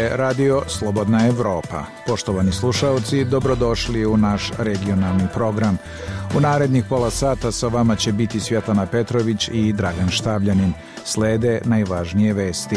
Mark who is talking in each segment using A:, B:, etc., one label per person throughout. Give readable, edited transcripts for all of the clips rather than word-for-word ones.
A: je Radio Slobodna Evropa. Poštovani slušaoci, dobrodošli u naš regionalni program. U narednih pola sata sa vama će biti Svjetlana Petrović i Dragan Štavljanin. Slede najvažnije vesti.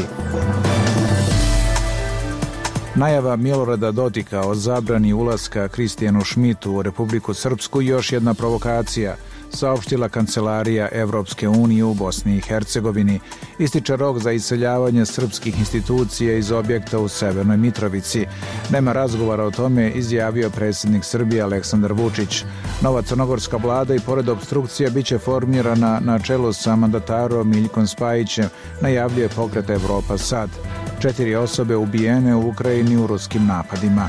A: Najava Milorada Dodika o zabrani ulaska Kristijanu Šmitu u Republiku Srpsku još jedna provokacija, saopštila Kancelarija Evropske unije u Bosni i Hercegovini. Ističe rok za iseljavanje srpskih institucija iz objekta u Severnoj Mitrovici. Nema razgovora o tome, izjavio predsjednik Srbije Aleksandar Vučić. Nova crnogorska vlada i pored opstrukcija biće formirana na čelu sa mandatarom Miljkom Spajićem, najavljuje Pokret Evropa Sad. 4 osobe ubijene u Ukrajini u ruskim napadima.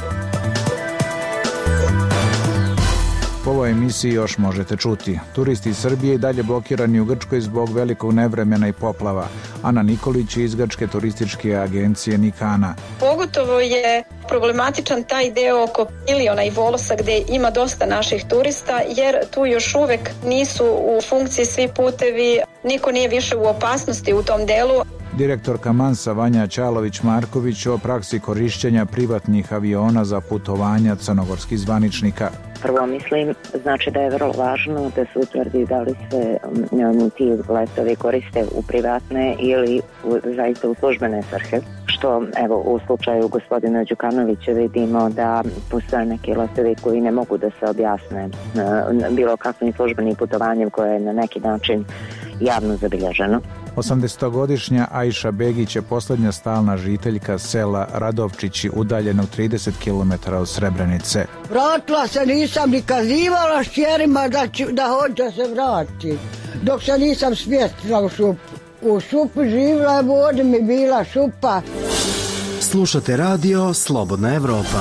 A: Po ovoj emisiji još možete čuti. Turisti iz Srbije i dalje blokirani u Grčkoj zbog velikog nevremena i poplava. Ana Nikolić iz Grčke turističke agencije Nikana.
B: Pogotovo je problematičan taj deo oko Iliona i Volosa gdje ima dosta naših turista, jer tu još uvek nisu u funkciji svi putevi, niko nije više u opasnosti u tom delu.
A: Direktorka Mansa Vanja Ćalović-Marković o praksi korišćenja privatnih aviona za putovanja crnogorskih zvaničnika.
C: Prvo mislim, znači da je vrlo važno da se utvrdi da li se ti letovi koriste u privatne ili zaista u službene svrhe. Što evo u slučaju gospodina Đukanovića vidimo da postoje neki letovi koji ne mogu da se objasne bilo kakvim službenim putovanjem koje je na neki način javno zabilježeno.
A: 80-godišnja Ajša Begić je posljednja stalna žiteljka sela Radovčići, udaljenog 30 km od Srebrenice.
D: Vratila se, nisam ni kazivala šćerima da hoće se vrati. Dok se nisam smjestila u šupu. U šupu živila, vodi mi bila šupa.
E: Slušate radio Slobodna Evropa.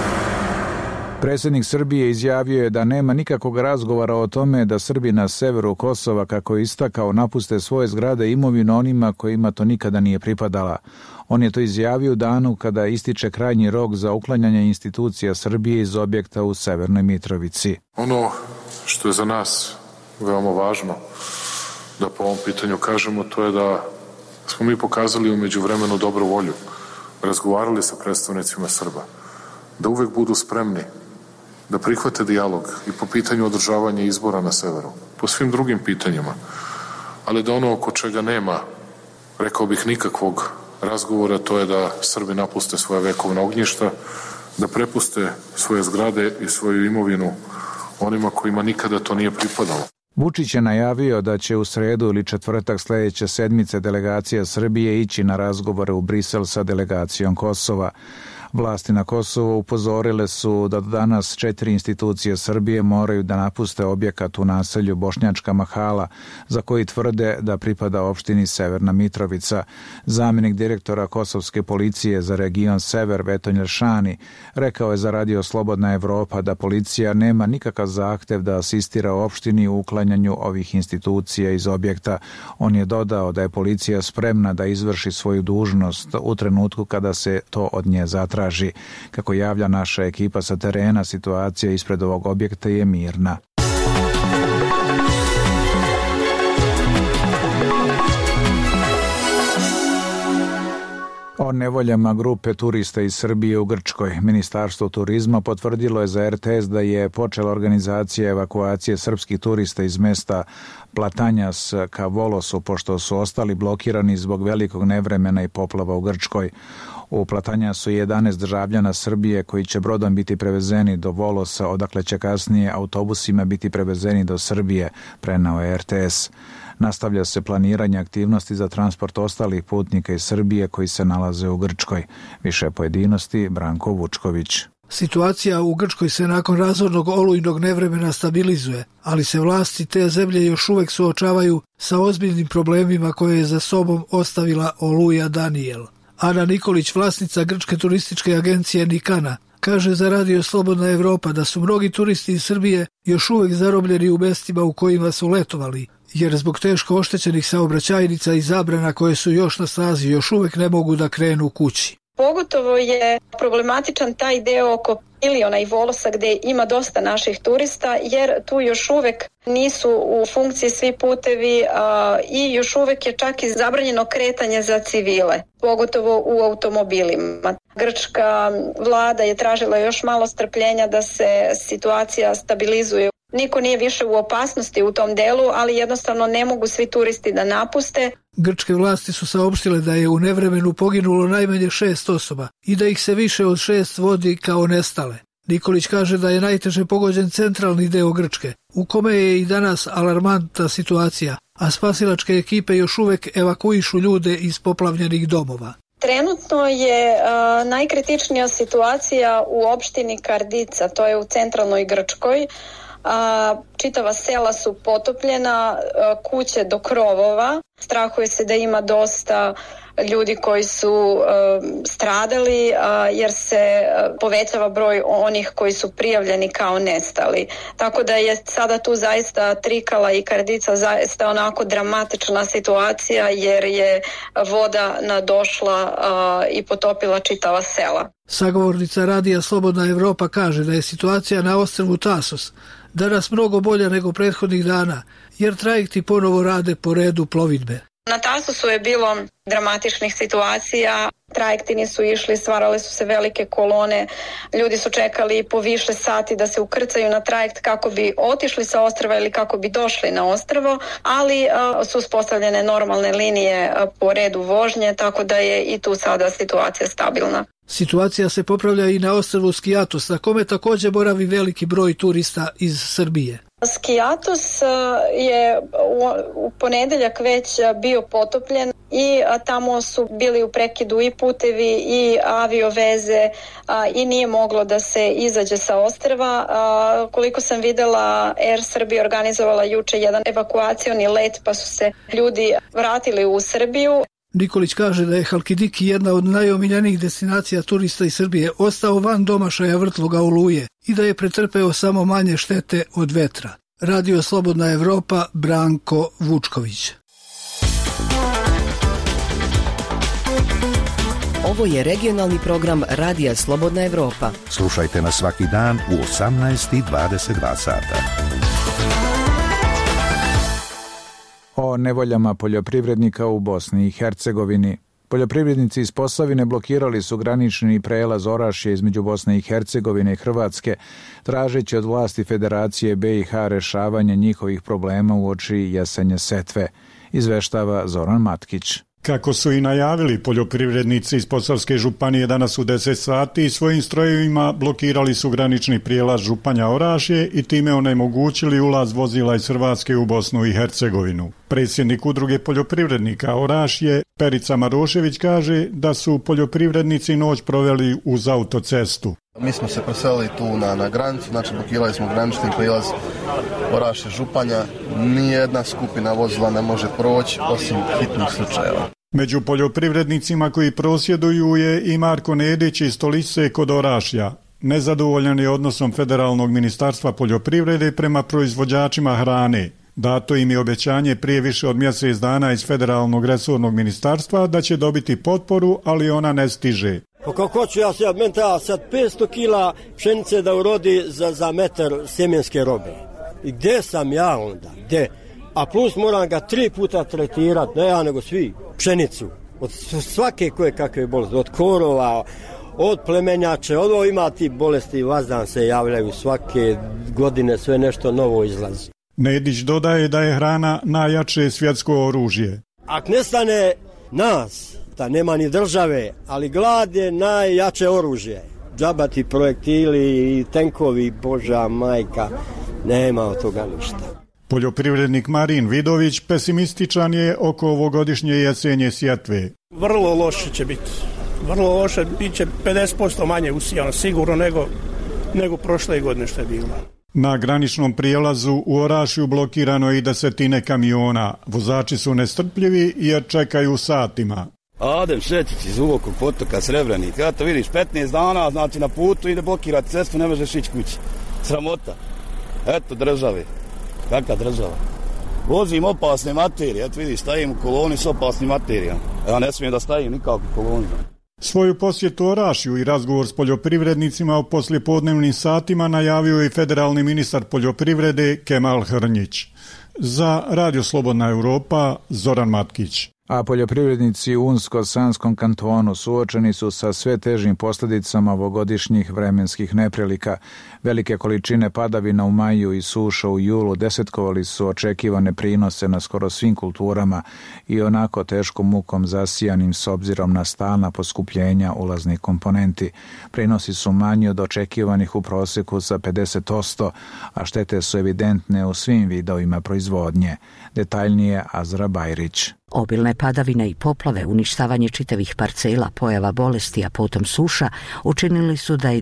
A: Predsjednik Srbije izjavio je da nema nikakvog razgovora o tome da Srbi na severu Kosova, kako je istakao, napuste svoje zgrade i imovinu onima kojima to nikada nije pripadala. On je to izjavio u danu kada ističe krajnji rok za uklanjanje institucija Srbije iz objekta u Severnoj Mitrovici.
F: Ono što je za nas veoma važno da po ovom pitanju kažemo, to je da smo mi pokazali u međuvremenu dobru volju, razgovarali sa predstavnicima Srba, da uvek budu spremni da prihvate dijalog i po pitanju održavanja izbora na severu, po svim drugim pitanjima, ali da ono oko čega nema, rekao bih, nikakvog razgovora, to je da Srbi napuste svoje vekovna ognjišta, da prepuste svoje zgrade i svoju imovinu onima kojima nikada to nije pripadalo.
A: Vučić je najavio da će u sredu ili četvrtak sljedeće sedmice delegacija Srbije ići na razgovore u Brisel sa delegacijom Kosova. Vlasti na Kosovu upozorile su da danas 4 institucije Srbije moraju da napuste objekat u naselju Bošnjačka Mahala, za koji tvrde da pripada opštini Severna Mitrovica. Zamjenik direktora kosovske policije za region Sever Vetonj Lešani rekao je za radio Slobodna Evropa da policija nema nikakav zahtev da asistira opštini u uklanjanju ovih institucija iz objekta. On je dodao da je policija spremna da izvrši svoju dužnost u trenutku kada se to od nje zatraži. Kako javlja naša ekipa sa terena, situacija ispred ovog objekta je mirna. O nevoljama grupe turista iz Srbije u Grčkoj. Ministarstvo turizma potvrdilo je za RTS da je počela organizacija evakuacije srpskih turista iz mesta Platanjas ka Volosu, pošto su ostali blokirani zbog velikog nevremena i poplava u Grčkoj. U Platanjasu je 11 državljana Srbije koji će brodom biti prevezeni do Volosa, odakle će kasnije autobusima biti prevezeni do Srbije, preneo je RTS. Nastavlja se planiranje aktivnosti za transport ostalih putnika iz Srbije koji se nalaze u Grčkoj. Više pojedinosti, Branko Vučković.
G: Situacija u Grčkoj se nakon razornog olujnog nevremena stabilizuje, ali se vlasti te zemlje još uvek suočavaju sa ozbiljnim problemima koje je za sobom ostavila oluja Daniel. Ana Nikolić, vlasnica grčke turističke agencije Nikana, kaže za radio Slobodna Evropa da su mnogi turisti iz Srbije još uvek zarobljeni u mestima u kojima su letovali, jer zbog teško oštećenih saobraćajnica i zabrana koje su još na snazi još uvek ne mogu da krenu kući.
B: Pogotovo je problematičan taj deo oko Iliona i Volosa gde ima dosta naših turista jer tu još uvek nisu u funkciji svi putevi i još uvek je čak i zabranjeno kretanje za civile, pogotovo u automobilima. Grčka vlada je tražila još malo strpljenja da se situacija stabilizuje. Niko nije više u opasnosti u tom delu, ali jednostavno ne mogu svi turisti da napuste.
G: Grčke vlasti su saopštile da je u nevremenu poginulo najmanje 6 osoba i da ih se više od 6 vodi kao nestale. Nikolić kaže da je najteže pogođen centralni deo Grčke, u kome je i danas alarmantna situacija, a spasilačke ekipe još uvek evakuišu ljude iz poplavljenih domova.
B: Trenutno je najkritičnija situacija u opštini Kardica, to je u centralnoj Grčkoj. Čitava sela su potopljena, kuće do krovova. Strahuje se da ima dosta ljudi koji su stradali jer se povećava broj onih koji su prijavljeni kao nestali. Tako da je sada tu zaista Trikala i Kardica zaista onako dramatična situacija jer je voda nadošla i potopila čitava sela.
G: Sagovornica radija Slobodna Evropa kaže da je situacija na ostrvu Tasos danas mnogo bolja nego prethodnih dana, jer trajekti ponovo rade po redu plovidbe.
B: Na Tasosu je bilo dramatičnih situacija, trajekti nisu išli, stvarale su se velike kolone, ljudi su čekali po više sati da se ukrcaju na trajekt kako bi otišli sa ostrva ili kako bi došli na ostrvo, ali su uspostavljene normalne linije po redu vožnje, tako da je i tu sada situacija stabilna.
G: Situacija se popravlja i na ostrvu Skiatos, na kome također boravi veliki broj turista iz Srbije.
B: Skiatos je u ponedeljak već bio potopljen i tamo su bili u prekidu i putevi i avioveze i nije moglo da se izađe sa ostrva. Koliko sam videla, Air Srbija organizovala juče jedan evakuacioni let pa su se ljudi vratili u Srbiju.
G: Nikolić kaže da je Halkidiki jedna od najomiljenijih destinacija turista iz Srbije ostao van domašaja vrtloga oluje i da je pretrpeo samo manje štete od vetra. Radio Slobodna Evropa, Branko Vučković.
H: Ovo je regionalni program Radija Slobodna Evropa.
I: Slušajte nas svaki dan u 18:22 sata.
A: O nevoljama poljoprivrednika u Bosni i Hercegovini. Poljoprivrednici iz Posavine blokirali su granični prelaz Orašje između Bosne i Hercegovine i Hrvatske, tražeći od vlasti Federacije BiH rešavanje njihovih problema uoči jesenje setve, izveštava Zoran Matkić.
J: Kako su i najavili, poljoprivrednici iz Posavske županije danas u 10 sati svojim strojevima blokirali su granični prijelaz Županja Orašje i time onemogućili ulaz vozila iz Hrvatske u Bosnu i Hercegovinu. Predsjednik udruge poljoprivrednika Orašje, Perica Marošević, kaže da su poljoprivrednici noć proveli uz autocestu.
K: Mi smo se preselili tu na granicu, znači blokirali smo granični prijelaz Orašje Županja. Nijedna skupina vozila ne može proći osim hitnih slučajeva.
J: Među poljoprivrednicima koji prosvjeduju je i Marko Nedić iz Stolice kod Orašja. Nezadovoljan je odnosom Federalnog ministarstva poljoprivrede prema proizvođačima hrane. Dato im je obećanje prije više od mjesec dana iz Federalnog resornog ministarstva da će dobiti potporu, ali ona ne stiže.
L: Pa kako ću ja sad 500 kila pšenice da urodi za metar sjemenske robe? I gdje sam ja onda? Gdje? A plus moram ga 3 puta tretirati, ne ja nego svi, pšenicu. Od svake koje kakve bolesti, od korova, od plemenjače, ovo ima ti bolesti, vazdan se javljaju svake godine, sve nešto novo izlazi.
J: Nedić dodaje da je hrana najjače svjetsko oružje.
L: Ako nestane nas, da nema ni države, ali glad je najjače oružje. Džabati projektili i tenkovi, Boža majka, nema od toga ništa.
J: Poljoprivrednik Marin Vidović pesimističan je oko ovogodišnje jesenje sjetve.
M: Vrlo loše će biti. Vrlo loše, bit će 50% manje usijano sigurno nego prošle godine što je bilo.
J: Na graničnom prijelazu u Orašju blokirano je i 10 kamiona. Vozači su nestrpljivi jer čekaju satima.
N: Adem Šetić iz Uvokog potoka Srebrenik. Ja to vidiš, 15 dana, znači na putu ide blokirati cestu, ne možeš ići kući. Sramota. Eto države. Kakva država? Vozim opasne materije, eto vidiš, stajim u koloni s opasnim materijama. Ja ne smijem da stajim nikako u koloni.
J: Svoju posjetu Orašju i razgovor s poljoprivrednicima u poslijepodnevnim satima najavio i federalni ministar poljoprivrede Kemal Hrnjić. Za Radio Slobodna Europa, Zoran Matkić.
A: A poljoprivrednici u Unsko-Sanskom kantonu suočeni su sa sve težim posljedicama ovogodišnjih vremenskih neprilika. Velike količine padavina u maju i suša u julu desetkovali su očekivane prinose na skoro svim kulturama i onako teškom mukom zasijanim s obzirom na stalna poskupljenja ulaznih komponenti. Prinosi su manji od očekivanih u prosjeku za 50%, a štete su evidentne u svim vidovima proizvodnje. Detaljnije Azra Bajrić.
O: Obilne padavine i poplave, uništavanje čitavih parcela, pojava bolesti, a potom suša, učinili su da je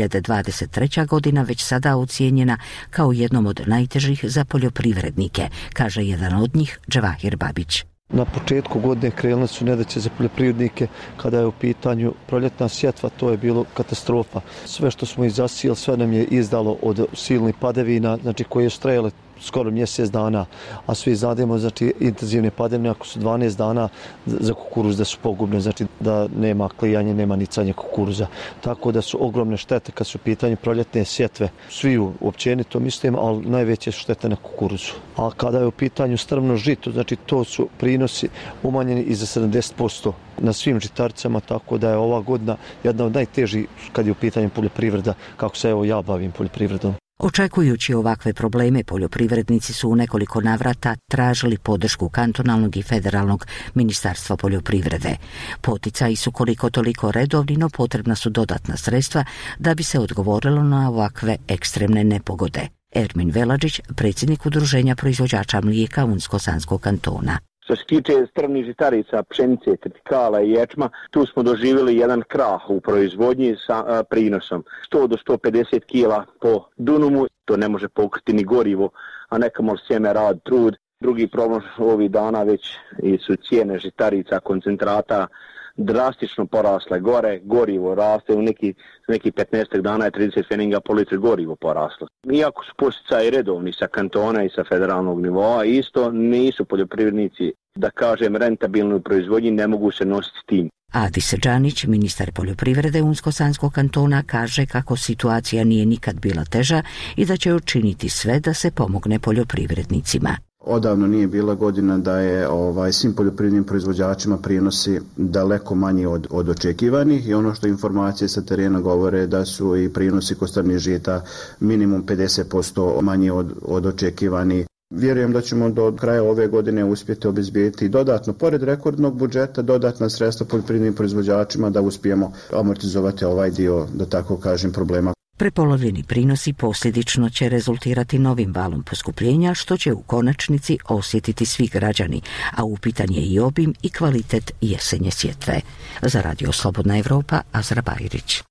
O: 2023. godina već sada ocijenjena kao jednom od najtežih za poljoprivrednike, kaže jedan od njih, Džavahir Babić.
P: Na početku godine krenule su nedaće za poljoprivrednike. Kada je u pitanju proljetna sjetva, to je bilo katastrofa. Sve što smo zasijali, sve nam je izdalo od silnih padavina, znači koje su trajale skoro mjesec dana, a svi znademo, znači intenzivne padavine ako su 12 dana za kukuruz da su pogubne, znači da nema klijanja, nema nicanja kukuruza. Tako da su ogromne štete kad su u pitanju proljetne sjetve. Svi općenito mislim, ali najveće su štete na kukuruzu. A kada je u pitanju strvno žito, znači to su prinosi umanjeni i za 70% na svim žitaricama, tako da je ova godina jedna od najtežih kad je u pitanju poljoprivreda, kako se evo ja bavim poljoprivredom.
O: Očekujući ovakve probleme, poljoprivrednici su u nekoliko navrata tražili podršku kantonalnog i federalnog ministarstva poljoprivrede. Poticaji su koliko toliko redovni, no potrebna su dodatna sredstva da bi se odgovorilo na ovakve ekstremne nepogode. Ermin Veladžić, predsjednik Udruženja proizvođača mlijeka Unsko-Sanskog kantona.
Q: Što se tiče strvnih žitarica, pšenice, tritikala i ječma, tu smo doživjeli jedan krah u proizvodnji sa prinosom. 100 do 150 kila po dunumu, to ne može pokriti ni gorivo, a nekamo sjeme, rad, trud. Drugi problem ovih dana već su cijene žitarica, koncentrata, drastično porasle gore, gorivo raste, u neki 15 dana je 30 pfeninga po litri gorivo poraslo. Iako su posticaji redovni sa kantona i sa federalnog nivoa, isto nisu poljoprivrednici, da kažem, rentabilni u proizvodnji, ne mogu se nositi tim.
O: Adis Džanić, ministar poljoprivrede Unsko-Sanskog kantona, kaže kako situacija nije nikad bila teža i da će učiniti sve da se pomogne poljoprivrednicima.
R: Odavno nije bila godina da je svim poljoprivrednim proizvođačima prinosi daleko manji od očekivanih i ono što informacije sa terena govore da su i prinosi kostarnih žita minimum 50% manji od očekivanih. Vjerujem da ćemo do kraja ove godine uspjeti obezbijeti dodatno, pored rekordnog budžeta, dodatna sredstva poljoprivrednim proizvođačima da uspijemo amortizovati ovaj dio, da tako kažem, problema.
O: Prepolovljeni prinosi posljedično će rezultirati novim valom poskupljenja, što će u konačnici osjetiti svi građani, a upitan je i obim i kvalitet jesenje sjetve. Za Radio Slobodna Evropa, Azra Bajrić.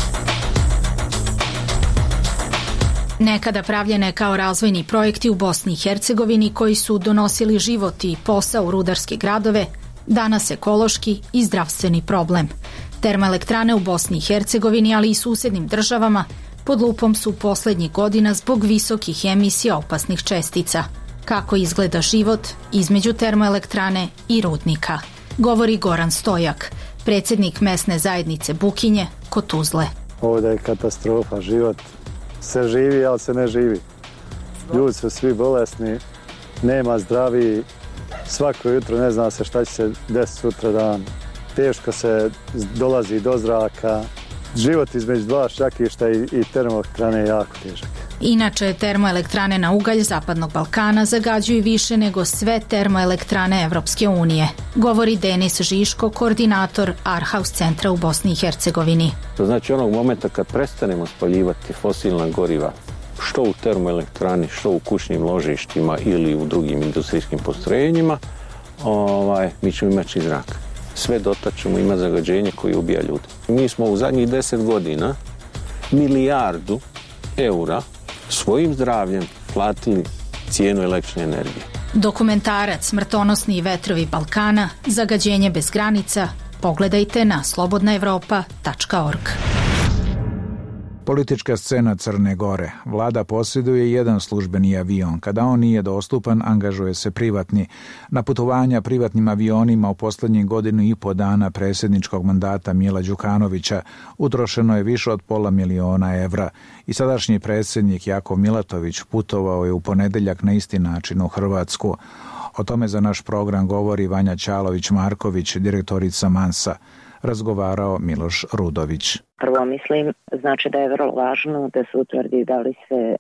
S: Nekada pravljene kao razvojni projekti u Bosni i Hercegovini koji su donosili život i posao u rudarske gradove, danas ekološki i zdravstveni problem. Termoelektrane u Bosni i Hercegovini, ali i susjednim državama, pod lupom su posljednjih godina zbog visokih emisija opasnih čestica. Kako izgleda život između termoelektrane i rudnika, govori Goran Stojak, predsjednik mesne zajednice Bukinje kod Tuzle.
T: Ovdje je katastrofa, život se živi, ali se ne živi. Ljudi su svi bolesni, nema zdravi, svako jutro ne zna se šta će se desiti sutra dan. Teško se dolazi do zraka. Život između dva šakišta i termoelektrane je jako težak.
S: Inače, termoelektrane na ugalj Zapadnog Balkana zagađuju više nego sve termoelektrane Evropske unije, govori Denis Žiško, koordinator Arhaus centra u Bosni i Hercegovini.
U: To znači onog momenta kad prestanemo spaljivati fosilna goriva, što u termoelektrani, što u kućnim ložištima ili u drugim industrijskim postrojenjima, mi ćemo imati čist zrak. Sve dotad ćemo imati zagađenje koje ubija ljude. Mi smo u zadnjih 10 godina milijardu eura svojim zdravljem platili cijenu električne energije.
S: Dokumentarac Smrtonosni vetrovi Balkana, zagađenje bez granica, pogledajte na slobodnaevropa.org.
A: Politička scena Crne Gore. Vlada posjeduje jedan službeni avion. Kada on nije dostupan, angažuje se privatni. Na putovanja privatnim avionima u posljednjih godinu i po dana predsjedničkog mandata Mila Đukanovića utrošeno je više od $500.000 evra. I sadašnji predsjednik Jakov Milatović putovao je u ponedjeljak na isti način u Hrvatsku. O tome za naš program govori Vanja Ćalović-Marković, direktorica Mansa. Razgovarao Miloš Rudović.
C: Prvo mislim, znači da je vrlo važno da se utvrdi da li se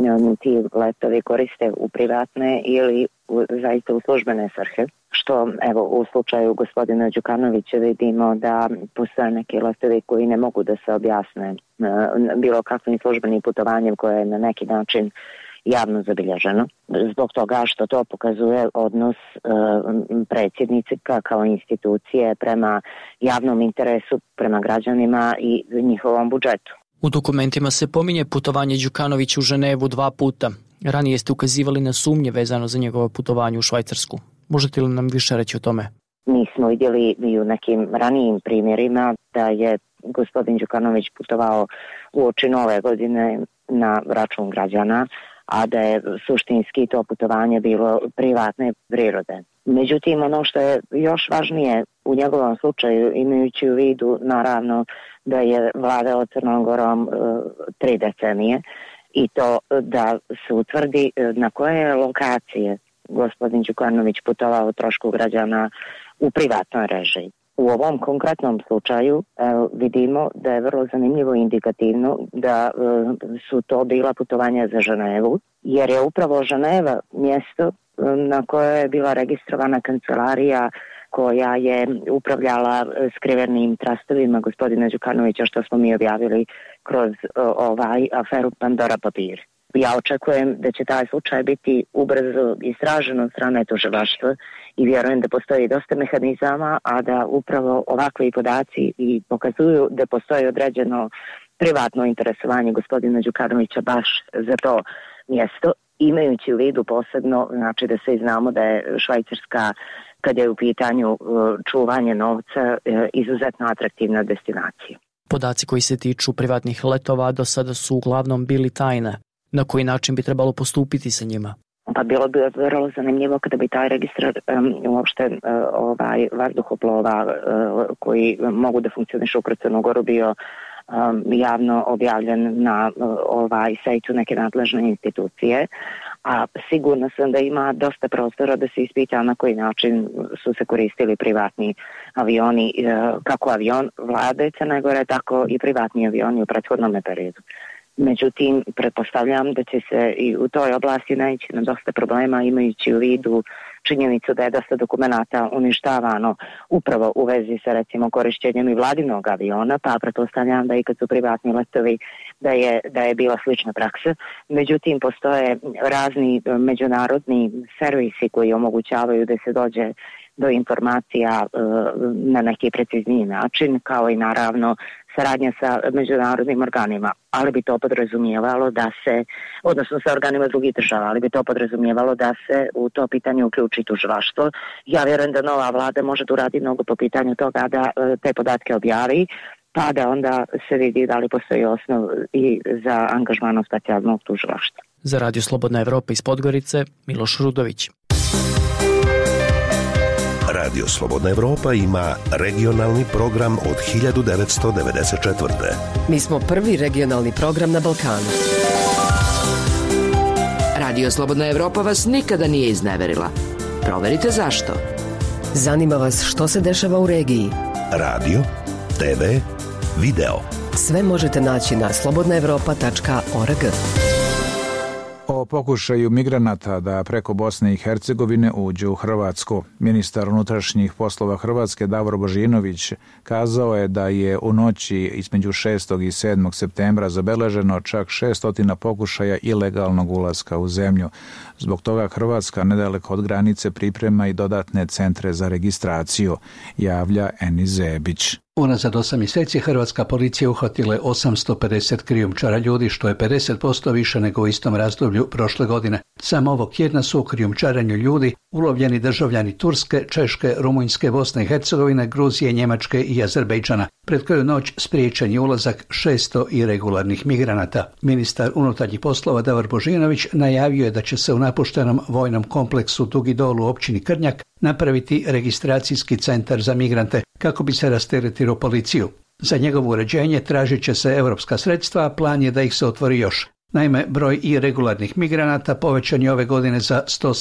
C: ti letovi koriste u privatne ili zaista u službene svrhe. Što evo u slučaju gospodina Đukanovića vidimo da postoje neki letovi koji ne mogu da se objasne bilo kakvim službenim putovanjem koje je na neki način javno zabilježeno. Zbog toga što to pokazuje odnos predsjednice kao institucije prema javnom interesu, prema građanima i njihovom budžetu.
V: U dokumentima se pominje putovanje Đukanovića u Ženevu 2 puta. Ranije ste ukazivali na sumnje vezano za njegovo putovanje u Švajcarsku. Možete li nam više reći o tome?
C: Mi smo vidjeli i u nekim ranijim primjerima da je gospodin Đukanović putovao uoči Nove godine na račun građana, a da je suštinski to putovanje bilo privatne prirode. Međutim, ono što je još važnije u njegovom slučaju, imajući u vidu naravno da je vladao Crnom Gorom 3 decenije i to da se utvrdi na koje lokacije gospodin Đukanović putovao o trošku građana u privatnoj režiji. U ovom konkretnom slučaju vidimo da je vrlo zanimljivo i indikativno da su to bila putovanja za Ženevu, jer je upravo Ženeva mjesto na kojoj je bila registrovana kancelarija koja je upravljala skrivenim trastovima gospodina Đukanovića, što smo mi objavili kroz aferu Pandora papir. Ja očekujem da će taj slučaj biti ubrzo istražen od strane tužilaštva i vjerujem da postoji dosta mehanizama, a da upravo ovakvi podaci i pokazuju da postoji određeno privatno interesovanje gospodina Đukanovića baš za to mjesto, imajući u vidu posebno, znači da svi znamo da je Švajcarska, kad je u pitanju čuvanje novca, izuzetno atraktivna destinacija.
V: Podaci koji se tiču privatnih letova do sada su uglavnom bili tajne. Na koji način bi trebalo postupiti sa njima?
C: Pa bilo bi vrlo zanimljivo kada bi taj registar uopšte vazduhoplova koji mogu da funkcionišu u Crnu Goru bio javno objavljen na sajtu neke nadležne institucije, a sigurno sam da ima dosta prostora da se ispita na koji način su se koristili privatni avioni, kako avion vlade Crne Gore, tako i privatni avioni u prethodnom periodu. Međutim, pretpostavljam da će se i u toj oblasti naići na dosta problema, imajući u vidu činjenicu da je dosta dokumenata uništavano upravo u vezi sa recimo korišćenjem i vladinog aviona, pa pretpostavljam da i kad su privatni letovi da je bila slična praksa. Međutim, postoje razni međunarodni servisi koji omogućavaju da se dođe do informacija na neki precizniji način, kao i naravno saradnja sa međunarodnim organima, ali bi to podrazumijevalo da se, odnosno sa organima drugih država, ali bi to podrazumijevalo da se u to pitanje uključi tužilaštvo. Ja vjerujem da nova vlada može da uradi mnogo po pitanju toga da te podatke objavi, pa da onda se vidi da li postoji osnov i za angažman specijalnog tužilaštva.
V: Za Radio Slobodna Evropa iz Podgorice, Miloš Rudović.
I: Radio Slobodna Evropa ima regionalni program od 1994.
H: Mi smo prvi regionalni program na Balkanu. Radio Slobodna Evropa vas nikada nije izneverila. Proverite zašto. Zanima vas što se dešava u regiji.
I: Radio, TV, video.
H: Sve možete naći na slobodnaevropa.org.
A: O pokušaju migranata da preko Bosne i Hercegovine uđu u Hrvatsku. Ministar unutrašnjih poslova Hrvatske Davor Božinović kazao je da je u noći između 6. i 7. septembra zabeleženo čak 600 pokušaja ilegalnog ulaska u zemlju. Zbog toga Hrvatska nedaleko od granice priprema i dodatne centre za registraciju, javlja Eni Zebić.
W: Unazad 8 mjeseci hrvatska policija uhvatila je 850 krijumčara ljudi, što je 50% više nego u istom razdoblju prošle godine. Samo ovog tjedna su u krijumčarenju ljudi ulovljeni državljani Turske, Češke, Rumunjske, Bosne i Hercegovine, Gruzije, Njemačke i Azerbejdžana. Pred koju noć spriječen je ulazak 600 iregularnih migranata. Ministar unutarnjih poslova Davor Božinović najavio je da će se u napuštenom vojnom kompleksu Dugi Dol u općini Krnjak napraviti registracijski centar za migrante kako bi se rasteretilo policiju. Za njegovo uređenje tražit će se europska sredstva, a plan je da ih se otvori još. Naime, broj iregularnih migranata povećan je ove godine za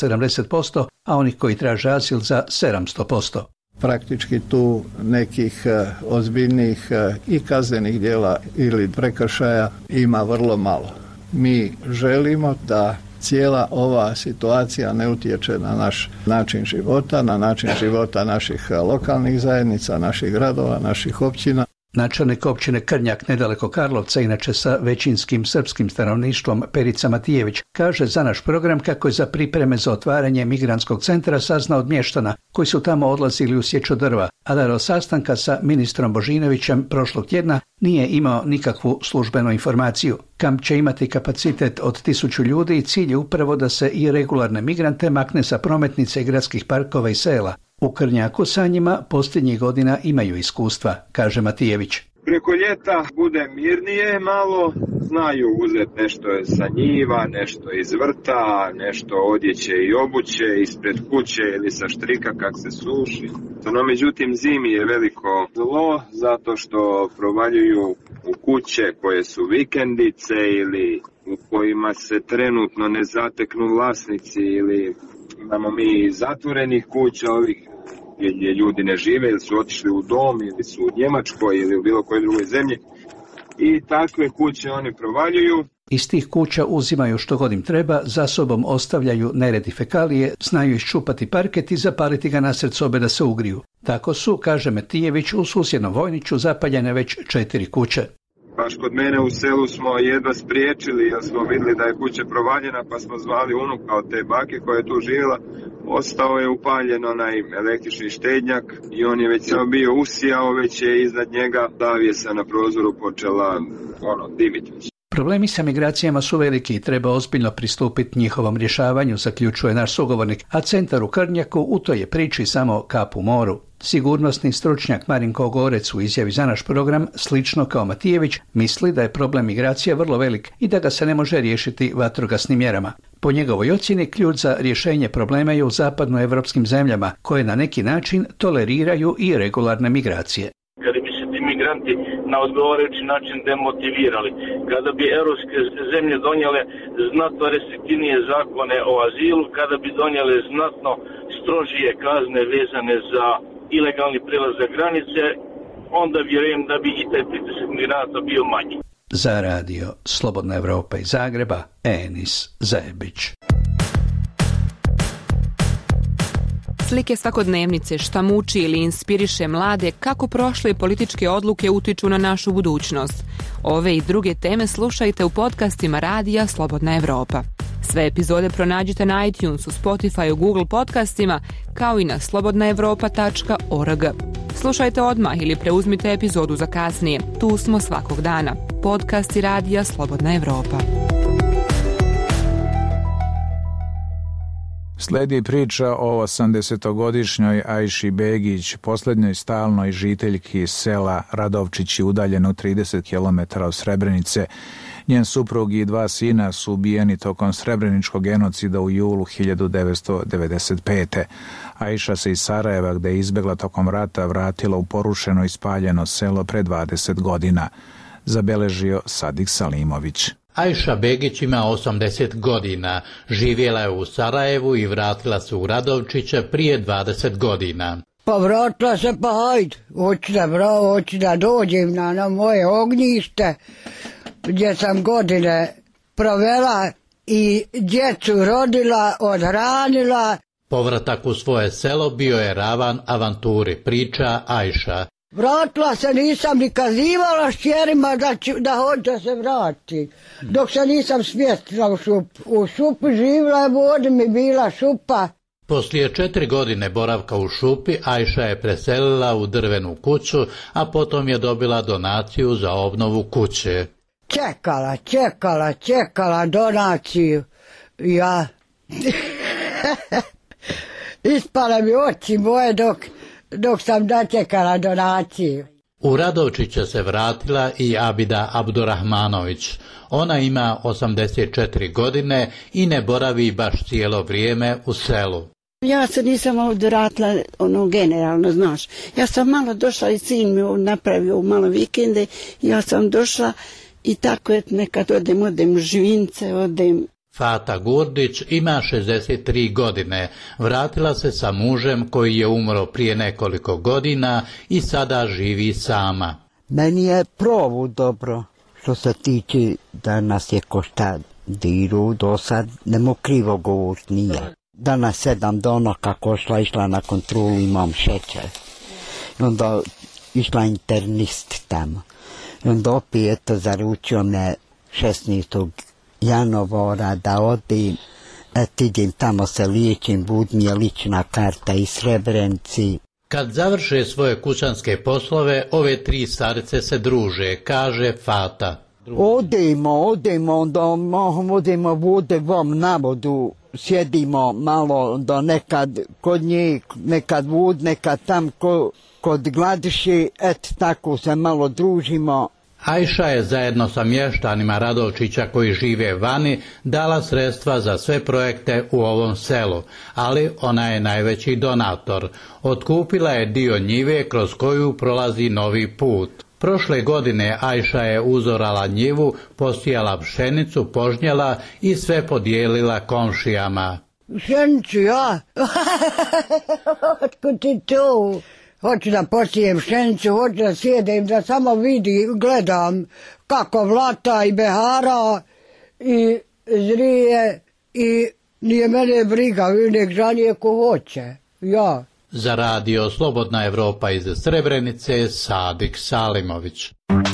W: 170%, a onih koji traže azil za 700%.
D: Praktički tu nekih ozbiljnih i kaznenih djela ili prekršaja ima vrlo malo. Mi želimo da cijela ova situacija ne utječe na naš način života, na način života naših lokalnih zajednica, naših gradova, naših općina.
W: Načelnik općine Krnjak nedaleko Karlovca, inače sa većinskim srpskim stanovništvom, Perica Matijević, kaže za naš program kako je za pripreme za otvaranje migrantskog centra saznao od mještana koji su tamo odlazili u sječu drva, a da do sastanka sa ministrom Božinovićem prošlog tjedna nije imao nikakvu službenu informaciju. Kamp će imati kapacitet od 1000 ljudi i cilj je upravo da se i regularne migrante makne sa prometnice i gradskih parkova i sela. U Krnjaku sa njima posljednjih godina imaju iskustva, kaže Matijević.
E: Preko ljeta bude mirnije malo, znaju uzeti nešto sa njiva, nešto iz vrta, nešto odjeće i obuće ispred kuće ili sa štrika kak se suši. No, međutim, zimi je veliko zlo zato što provaljuju u kuće koje su vikendice ili u kojima se trenutno ne zateknu vlasnici ili imamo mi zatvorenih kuća ovih gdje ljudi ne žive ili su otišli u dom ili su u Njemačkoj ili u bilo kojoj drugoj zemlji i takve kuće oni provaljuju.
W: Iz tih kuća uzimaju što god im treba, za sobom ostavljaju nered i fekalije, znaju iščupati parket i zapaliti ga nasred sobe da se ugriju. Tako su, kaže Matijević, u susjednom Vojniću zapaljene već 4 kuće.
E: Baš kod mene u selu smo jedva spriječili jer smo vidjeli da je kuća provaljena pa smo zvali unuka od te bake koja je tu živjela. Ostao je upaljen onaj električni štednjak i on je već samo bio usijao, već je iznad njega zavjesa na prozoru počela dimiti.
W: Problemi sa migracijama su veliki i treba ozbiljno pristupiti njihovom rješavanju, zaključuje naš sugovornik, a centar u Krnjaku u toj je priči samo kap u moru. Sigurnosni stručnjak Marinko Gorec u izjavi za naš program, slično kao Matijević, misli da je problem migracija vrlo velik i da ga se ne može riješiti vatrogasnim mjerama. Po njegovoj ocjeni, ključ za rješenje problema je u zapadnoevropskim zemljama, koje na neki način toleriraju i regularne migracije.
F: Kada bi se ti migranti na odgovarajući način demotivirali, kada bi europske zemlje donijele znatno restriktivnije zakone o azilu, kada bi donijele znatno strožije kazne vezane za ilegalni prelazak granice, onda vjerujem da bi i taj pritisak migranata bio manji.
W: Za radio Slobodna Evropa iz Zagreba, Enis Zebić.
X: Slike svakodnevnice, šta muči ili inspiriše mlade, kako prošle političke odluke utiču na našu budućnost. Ove i druge teme slušajte u podcastima radija Slobodna Evropa. Sve epizode pronađite na iTunesu, Spotifyu, Google podcastima, kao i na slobodnaevropa.org. Slušajte odmah ili preuzmite epizodu za kasnije. Tu smo svakog dana. Podcasti radija Slobodna Evropa.
A: Slijedi priča o 80-godišnjoj Ajši Begić, posljednjoj stalnoj žiteljki sela Radovčići, udaljeno 30 km od Srebrenice. Njen suprug i 2 sina su ubijeni tokom srebreničkog genocida u julu 1995. Ajša se iz Sarajeva, gde je izbjegla tokom rata, vratila u porušeno i spaljeno selo pre 20 godina. Zabeležio Sadik Salimović.
Y: Ajša Begić ima 80 godina, živjela je u Sarajevu i vratila se u Radovčiće prije 20 godina.
Z: Pa vratila se, pa hajde, hoću da dođem na moje ognjište, gdje sam godine provela i djecu rodila, odhranila.
Y: Povratak u svoje selo bio je ravan avanturi, priča Ajša.
Z: Vratila se, nisam ni kazivala šćerima da hoću da se vrati. Dok se nisam smjestila u šupu. U šupi živjela je, vodi mi bila šupa.
Y: Poslije 4 godine boravka u šupi, Ajša je preselila u drvenu kuću, a potom je dobila donaciju za obnovu kuće.
Z: Čekala donaciju. Ja Ispale mi oči moje dok sam dočekala donaciju.
Y: U Radovčiće se vratila i Abida Abdurahmanović. Ona ima 84 godine i ne boravi baš cijelo vrijeme u selu.
B: Ja se nisam ovdje vratila generalno, znaš. Ja sam malo došla i sin mi napravio malo vikende. Ja sam došla i tako je nekad odem Živince, odem.
Y: Fata Gurdić ima 63 godine. Vratila se sa mužem koji je umro prije nekoliko godina i sada živi sama.
G: Meni je provu dobro što se tiče da nas je ko šta diru do sad, nemo krivo govorit nije. Danas 7 dana kako išla na kontrolu imam šećer. I onda išla internist tamo. I onda opet zaručio me 16. januara da odim, idem tamo se liječim, bud mi je lična karta iz Srebrenci.
Y: Kad završe svoje kućanske poslove, ove 3 starice se druže, kaže Fata.
G: Odemo, odemo vode vam na vodu, sjedimo malo, da nekad kod njih, nekad vod, nekad tam kod Gladiši, tako se malo družimo.
Y: Ajša je zajedno sa mještanima Radovčića koji žive vani dala sredstva za sve projekte u ovom selu, ali ona je najveći donator. Otkupila je dio njive kroz koju prolazi novi put. Prošle godine Ajša je uzorala njivu, posijala pšenicu, požnjela i sve podijelila komšijama.
Z: Pšenicu, ja? Otkud ti to? Hoću da posijem pšenicu, hoću da sjedem, da samo gledam kako vlata i behara i zrije i nije mene briga, nek žalije ko hoće, ja.
Y: Za radio Slobodna Evropa iz Srebrenice, Sadik Salimović.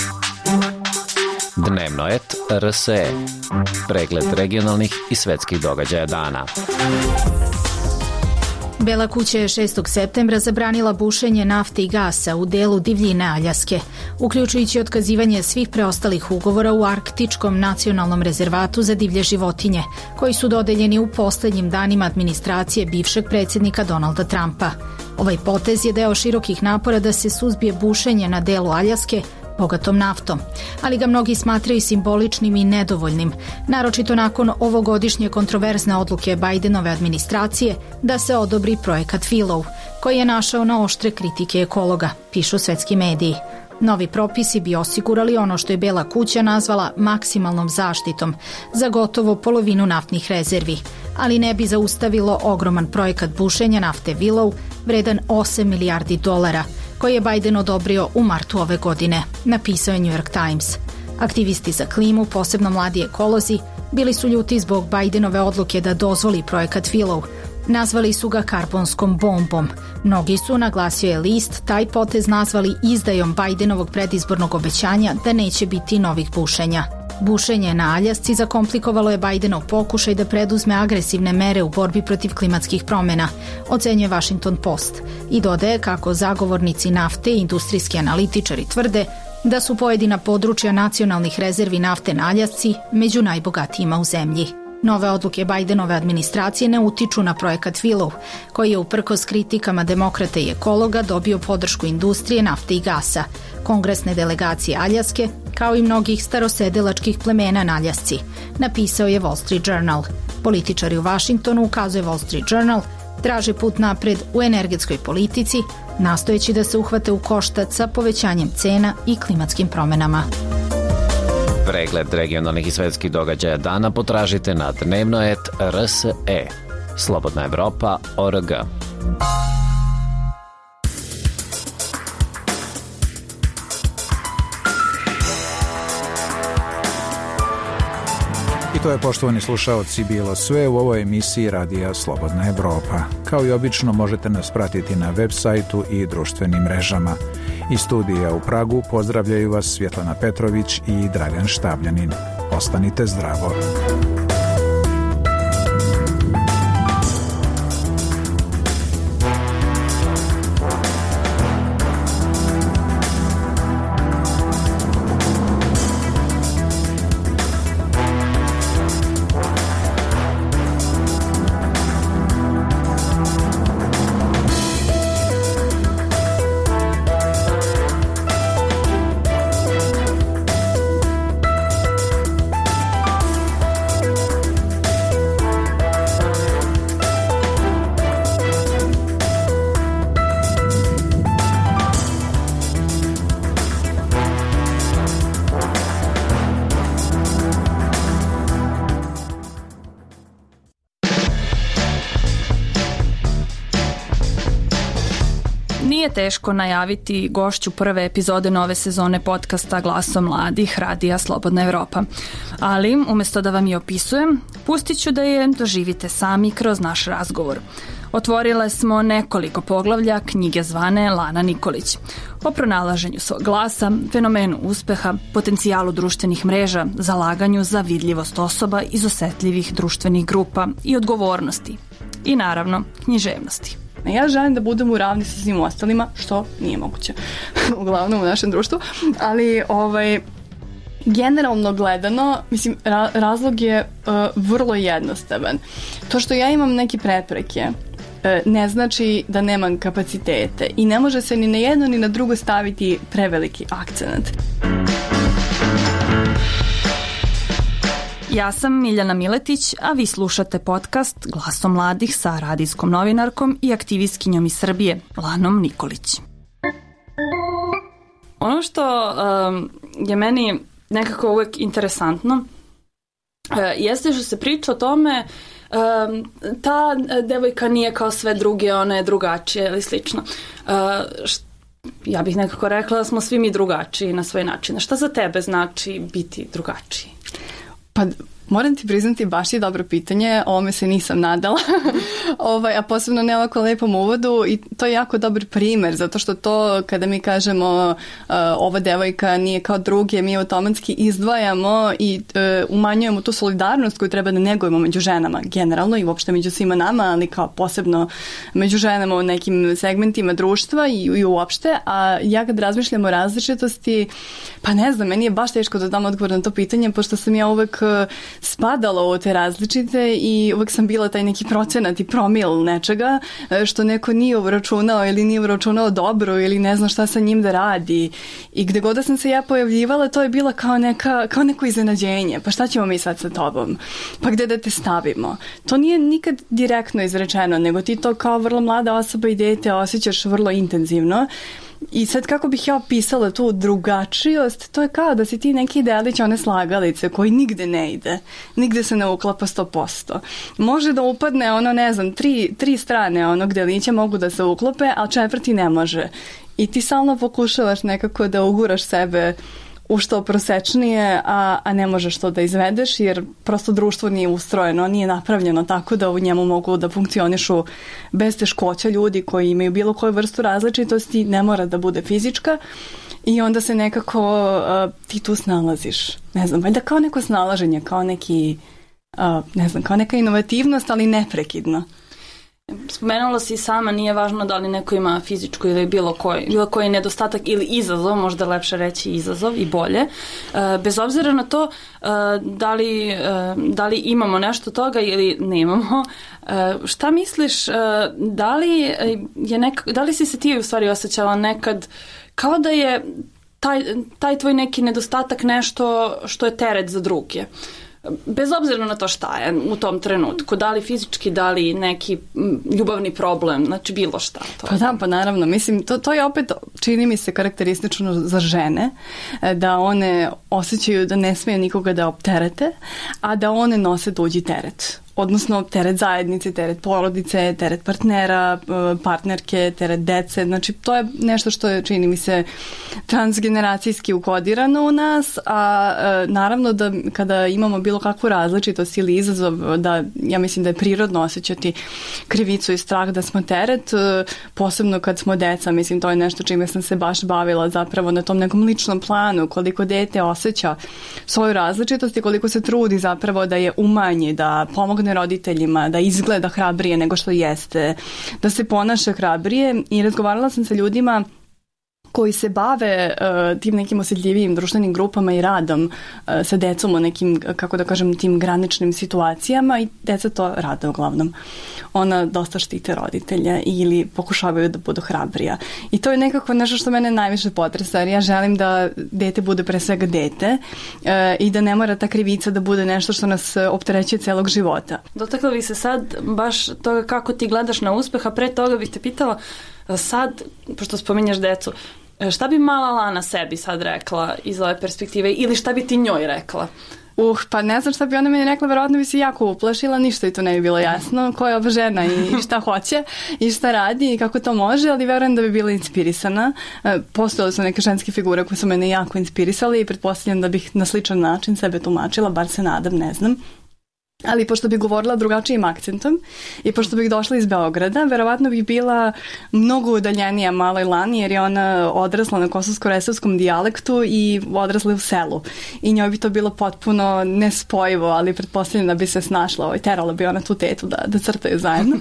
K: Dnevno et RSE. Pregled regionalnih i svetskih događaja dana.
S: Bela kuća je 6. septembra zabranila bušenje nafte i gasa u delu divljine Aljaske, uključujući otkazivanje svih preostalih ugovora u Arktičkom nacionalnom rezervatu za divlje životinje, koji su dodeljeni u poslednjim danima administracije bivšeg predsjednika Donalda Trumpa. Ovaj potez je deo širokih napora da se suzbije bušenje na delu Aljaske, bogatom naftom, ali ga mnogi smatraju simboličnim i nedovoljnim, naročito nakon ovogodišnje kontroverzne odluke Bidenove administracije da se odobri projekat Willow, koji je našao na oštre kritike ekologa, pišu svetski mediji. Novi propisi bi osigurali ono što je Bela kuća nazvala maksimalnom zaštitom za gotovo polovinu naftnih rezervi, ali ne bi zaustavilo ogroman projekat bušenja nafte Willow vredan $8 milijardi, koji je Biden odobrio u martu ove godine, napisao je New York Times. Aktivisti za klimu, posebno mladi ekolozi, bili su ljuti zbog Bidenove odluke da dozvoli projekat Willow. Nazvali su ga karbonskom bombom. Mnogi su, naglasio je list, taj potez nazvali izdajom Bidenovog predizbornog obećanja da neće biti novih bušenja. Bušenje na Aljasci zakomplikovalo je Bidenov pokušaj da preduzme agresivne mere u borbi protiv klimatskih promjena, ocenjuje Washington Post, i dodaje kako zagovornici nafte i industrijski analitičari tvrde da su pojedina područja nacionalnih rezervi nafte na Aljasci među najbogatijima u zemlji. Nove odluke Bidenove administracije ne utiču na projekat Willow, koji je uprkos kritikama demokrata i ekologa dobio podršku industrije nafte i gasa, kongresne delegacije Aljaske, kao i mnogih starosedelačkih plemena na Aljasci, napisao je Wall Street Journal. Političari u Washingtonu, ukazuje Wall Street Journal, traže put napred u energetskoj politici, nastojeći da se uhvate u koštac sa povećanjem cena i klimatskim promjenama.
K: Pregled regionalnih i svetskih događaja dana potražite na dnevnoet.rse. Slobodna Evropa.org.
A: I to je, poštovani slušaoci, bilo sve u ovoj emisiji Radija Slobodna Evropa. Kao i obično možete nas pratiti na web sajtu i društvenim mrežama. Iz studija u Pragu pozdravljaju vas Svjetlana Petrović i Dragan Štabljanin. Ostanite zdravo.
J: Nije teško najaviti gošću prve epizode nove sezone podcasta Glasom mladih Radija Slobodna Evropa. Ali, umjesto da vam je opisujem, pustit ću da je doživite sami kroz naš razgovor. Otvorile smo nekoliko poglavlja knjige zvane Lana Nikolić. O pronalaženju svog glasa, fenomenu uspeha, potencijalu društvenih mreža, zalaganju za vidljivost osoba iz osetljivih društvenih grupa i odgovornosti. I naravno, književnosti.
L: Ja želim da budem u ravni sa svim ostalima, što nije moguće, uglavnom u našem društvu, ali generalno gledano, mislim, razlog je vrlo jednostavan. To što ja imam neke prepreke ne znači da nemam kapacitete i ne može se ni na jedno ni na drugo staviti preveliki akcenat.
J: Ja sam Miljana Miletić, a vi slušate podcast Glasom mladih sa radijskom novinarkom i aktivistkinjom iz Srbije, Lanom Nikolić. Ono što je meni nekako uvek interesantno jeste što se priča o tome ta devojka nije kao sve druge, ona je drugačija ili slično. Ja bih nekako rekla da smo svi mi drugačiji na svoj način. Šta za tebe znači biti drugačiji?
L: Pa moram ti priznati, baš je dobro pitanje, ovome se nisam nadala, a posebno ne ovako lepom uvodu i to je jako dobar primer, zato što to kada mi kažemo ova devojka nije kao druge, mi automatski izdvajamo i umanjujemo tu solidarnost koju treba da negujemo među ženama generalno i uopšte među svima nama, ali kao posebno među ženama u nekim segmentima društva i uopšte, a ja kad razmišljam o različitosti, pa ne znam, meni je baš teško da dam odgovor na to pitanje, pošto sam ja uvek spadala u te različite i uvek sam bila taj neki procenat i promil nečega što neko nije uračunao ili nije uračunao dobro ili ne zna šta sa njim da radi i gde god da sam se ja pojavljivala to je bila kao neko iznenađenje, pa šta ćemo mi sad sa tobom, pa gde da te stavimo. To nije nikad direktno izrečeno, nego ti to kao vrlo mlada osoba i dete osjećaš vrlo intenzivno. I sad kako bih ja opisala tu drugačijost, to je kao da si ti neki delić one slagalice koji nigde ne ide, nigde se ne uklapa 100%. Može da upadne ono, ne znam, tri strane onog delića mogu da se uklope, ali četvrti ne može. I ti stalno pokušavaš nekako da uguraš sebe u što prosečnije, a ne možeš to da izvedeš jer prosto društvo nije ustrojeno, nije napravljeno tako da u njemu mogu da funkcionišu bez teškoća ljudi koji imaju bilo koju vrstu različitosti, ne mora da bude fizička i onda se nekako ti tu snalaziš. Ne znam, valjda kao neko snalaženje, kao neki, ne znam, kao neka inovativnost, ali neprekidno.
J: Spomenula si sama, nije važno da li neko ima fizičku ili bilo koji nedostatak ili izazov, možda lepše reći izazov i bolje. Bez obzira na to da li imamo nešto toga ili nemamo, šta misliš, da li si se ti u stvari osjećala nekad kao da je taj tvoj neki nedostatak nešto što je teret za druge? Bez obzira na to šta je u tom trenutku, da li fizički, da li neki ljubavni problem, znači bilo šta.
L: Pa naravno, mislim, to je opet, čini mi se karakteristično za žene, da one osjećaju da ne smije nikoga da opterete, a da one nose tuđi teret. Odnosno teret zajednice, teret porodice, teret partnera, partnerke, teret dece. Znači to je nešto što je, čini mi se, transgeneracijski ukodirano u nas, a naravno da kada imamo bilo kakvu različitost ili izazov, da ja mislim da je prirodno osjećati krivicu i strah da smo teret, posebno kad smo deca. Mislim, to je nešto čime sam se baš bavila zapravo na tom nekom ličnom planu, koliko dete osjeća svoju različitost i koliko se trudi zapravo da je umanji, da pomogne roditeljima, da izgleda hrabrije nego što jeste, da se ponaša hrabrije i razgovarala sam sa ljudima koji se bave tim nekim osjetljivijim društvenim grupama i radom sa decom u nekim, kako da kažem, tim graničnim situacijama i deca to rade uglavnom. Ona dosta štite roditelja ili pokušavaju da budu hrabrija. I to je nekako nešto što mene najviše potresa, jer ja želim da dete bude pre svega dete i da ne mora ta krivica da bude nešto što nas opterećuje celog života.
J: Dotakla bi se sad baš toga kako ti gledaš na uspeh, a pre toga bih te pitala sad, pošto spominješ decu, šta bi mala Lana sebi sad rekla iz ove perspektive ili šta bi ti njoj rekla?
L: Pa ne znam šta bi ona meni rekla, verovatno bi se jako uplašila, ništa i to ne bi bilo jasno, ko je ova žena i šta hoće i šta radi i kako to može, ali verujem da bi bila inspirisana. Postojale su neke ženske figure koje su mene jako inspirisali i pretpostavljam da bih na sličan način sebe tumačila, bar se nadam, ne znam. Ali pošto bih govorila drugačijim akcentom i pošto bih došla iz Beograda, verovatno bih bila mnogo udaljenija maloj Lani, jer je ona odrasla na kosovsko-resavskom dijalektu i odrasla u selu. I njoj bi to bilo potpuno nespojivo, ali pretpostavljam da bi se snašla, terala bi ona tu tetu da crtaju zajedno.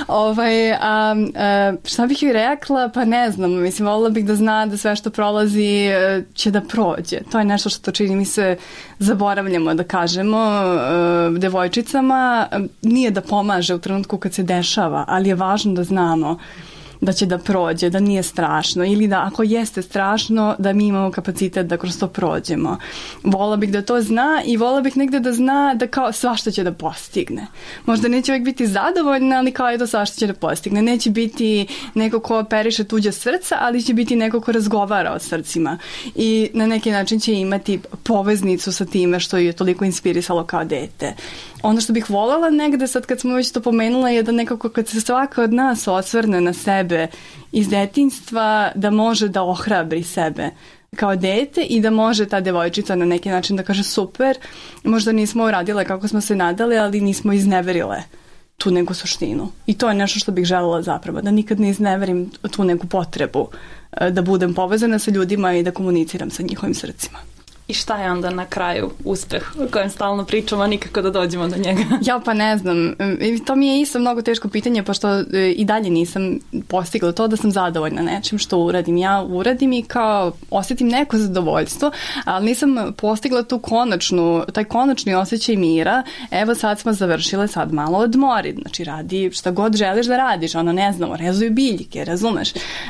L: Šta bih joj rekla? Pa ne znam, mislim, volila bih da zna da sve što prolazi će da prođe. To je nešto što čini mi se zaboravljamo da kažemo devojčicama, nije da pomaže u trenutku kad se dešava, ali je važno da znamo da će da prođe, da nije strašno ili da ako jeste strašno da mi imamo kapacitet da kroz to prođemo. Vola bih da to zna i vola bih negde da zna da kao svašta će da postigne. Možda neće uvijek biti zadovoljna, ali kao je to svašta će da postigne. Neće biti neko ko operiše tuđa srca, ali će biti neko ko razgovara o srcima i na neki način će imati poveznicu sa time što je toliko inspirisalo kao dete. Ono što bih voljela negde, sad kad smo već to pomenula, je da nekako kad se svaka od nas osvrne na sebe iz detinjstva, da može da ohrabri sebe kao dete i da može ta devojčica na neki način da kaže super, možda nismo uradile kako smo se nadali, ali nismo izneverile tu neku suštinu. I to je nešto što bih želela zapravo, da nikad ne izneverim tu neku potrebu da budem povezana sa ljudima i da komuniciram sa njihovim srcima.
J: I šta je onda na kraju uspeh o kojem stalno pričamo, a nikako da dođemo do njega?
L: Ja pa ne znam. To mi je isto mnogo teško pitanje, pošto i dalje nisam postigla to da sam zadovoljna nečim što uradim. Ja uradim i kao osjetim neko zadovoljstvo, ali nisam postigla taj konačni osjećaj mira. Evo sad smo završile, sad malo odmori. Znači radi šta god želiš da radiš. Ono ne znamo, rezuju biljke, razumeš?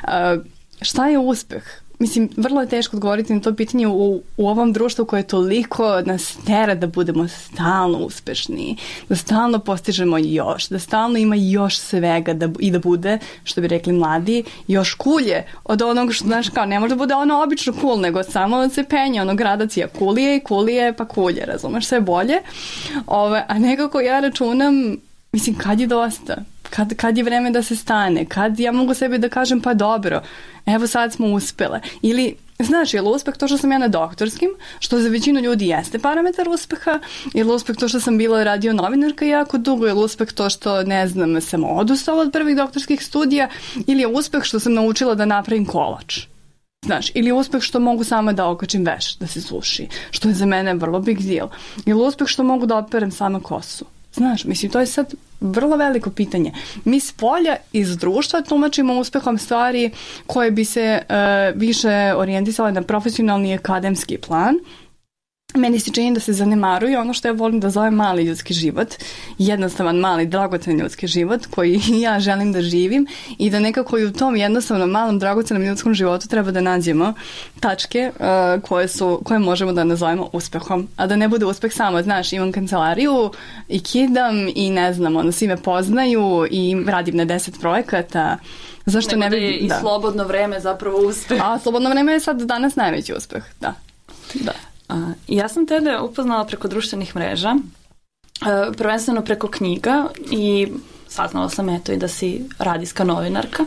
L: Šta je uspeh? Mislim, vrlo je teško odgovoriti na to pitanje u ovom društvu koje toliko nas tera da budemo stalno uspešni, da stalno postižemo još, da stalno ima još svega i da bude, što bi rekli mladi, još kulje od onog što, znaš, kao ne može da bude ono obično cool, nego samo od se penje, ono gradacija kulije, pa kulje, razumeš, sve bolje. A nekako ja računam, mislim, kad je dosta? Kad je vreme da se stane? Kad ja mogu sebi da kažem pa dobro, evo sad smo uspele. Ili, znaš, je li uspeh to što sam ja na doktorskim, što za većinu ljudi jeste parametar uspeha, je li uspeh to što sam bila radio novinarka jako dugo, je li uspeh to što, ne znam, sam odustala od prvih doktorskih studija, ili je uspeh što sam naučila da napravim kolač. Znaš, ili je uspeh što mogu sama da okačim veš, da se suši, što je za mene vrlo big deal. Ili je uspeh što mogu da operem sama kosu. Znaš, mislim, to je sad vrlo veliko pitanje. Mi s polja iz društva tumačimo uspehom stvari koje bi se više orijentisale na profesionalni i akademski plan. Meni se čini da se zanemaruju ono što ja volim da zovem mali ljudski život, jednostavan, mali, dragocean ljudski život koji ja želim da živim i da nekako i u tom jednostavnom, malom, dragocenom ljudskom životu treba da nađemo tačke koje možemo da nazovemo uspehom. A da ne bude uspeh samo, znaš, imam kancelariju i kidam i ne znam, svi me poznaju i radim na 10 projekata. Zašto ne bi...
J: i slobodno vreme zapravo uspeh.
L: A slobodno vreme je sad danas najveći uspeh, da.
J: Ja sam tebe upoznala preko društvenih mreža, prvenstveno preko knjiga i saznala sam eto i da si radijska novinarka.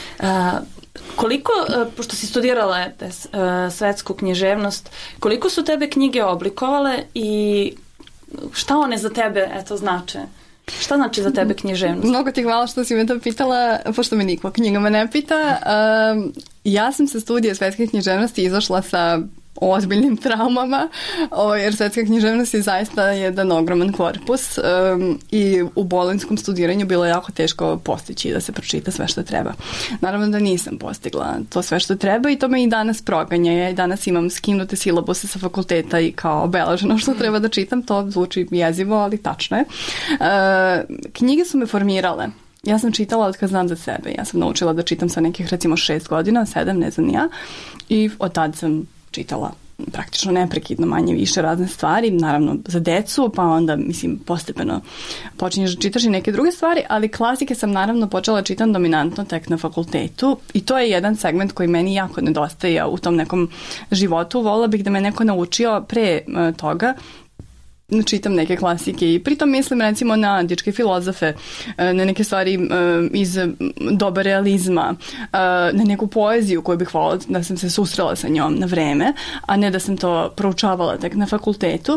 J: Koliko, pošto si studirala svetsku književnost, koliko su tebe knjige oblikovale i šta one za tebe znače? Šta znači za tebe književnost?
L: Mnogo ti hvala što si me to pitala, pošto me niko knjigama ne pita. Ja sam sa studija svetske književnosti izašla sa ozbiljnim traumama, jer svetska književnost je zaista jedan ogroman korpus i u bolonjskom studiranju bilo je jako teško postići da se pročita sve što treba. Naravno da nisam postigla to sve što treba i to me i danas proganja. Ja i danas imam skinute silabuse sa fakulteta i kao obeleženo što treba da čitam, to zvuči jezivo, ali tačno je. Knjige su me formirale. Ja sam čitala od kad znam za sebe. Ja sam naučila da čitam sa nekih recimo 6 godina, 7, ne znam ja, i od tad sam čitala praktično neprekidno manje više razne stvari, naravno za decu, pa onda, mislim, postepeno počinješ da čitaš i neke druge stvari, ali klasike sam naravno počela čitam dominantno tek na fakultetu i to je jedan segment koji meni jako nedostaje u tom nekom životu. Volila bih da me neko naučio pre toga čitam neke klasike i pritom mislim recimo na antičke filozofe, na neke stvari iz doba realizma, na neku poeziju koju bih voljela da sam se susrela sa njom na vreme, a ne da sam to proučavala tek na fakultetu.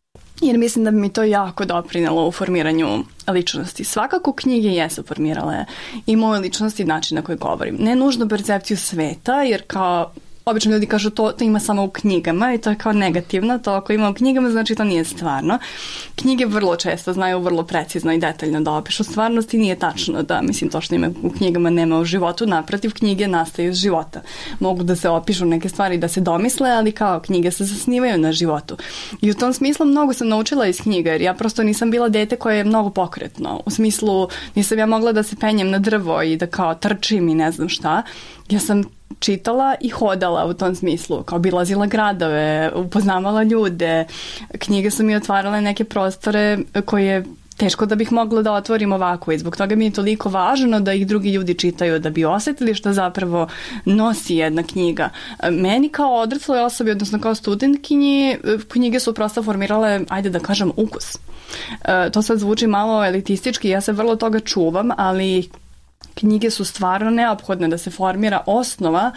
L: Jer mislim da bi mi to jako doprinelo u formiranju ličnosti. Svakako knjige jesu formirale i moje ličnosti, način na koji govorim. Ne nužno percepciju sveta, jer kao obično ljudi kažu to ima samo u knjigama i to je kao negativno, to ako ima u knjigama znači to nije stvarno. Knjige vrlo često znaju vrlo precizno i detaljno da opišu stvarnost i nije tačno da, mislim, to što ima u knjigama nema u životu, naprotiv, knjige nastaju iz života. Mogu da se opišu neke stvari, da se domisle, ali kao knjige se zasnivaju na životu. I u tom smislu mnogo sam naučila iz knjiga, jer ja prosto nisam bila dete koje je mnogo pokretno. U smislu, nisam ja mogla da se penjem na drvo i da kao trčim i ne znam šta. Ja sam čitala i hodala u tom smislu, kao obilazila gradove, upoznavala ljude, knjige su mi otvarale neke prostore koje teško da bih mogla da otvorim ovako i zbog toga mi je toliko važno da ih drugi ljudi čitaju, da bi osjetili što zapravo nosi jedna knjiga. Meni kao odrasloj osobi, odnosno kao studentkinji, knjige su prosto formirale, ajde da kažem, ukus. To sad zvuči malo elitistički, ja se vrlo toga čuvam, ali knjige su stvarno neophodne da se formira osnova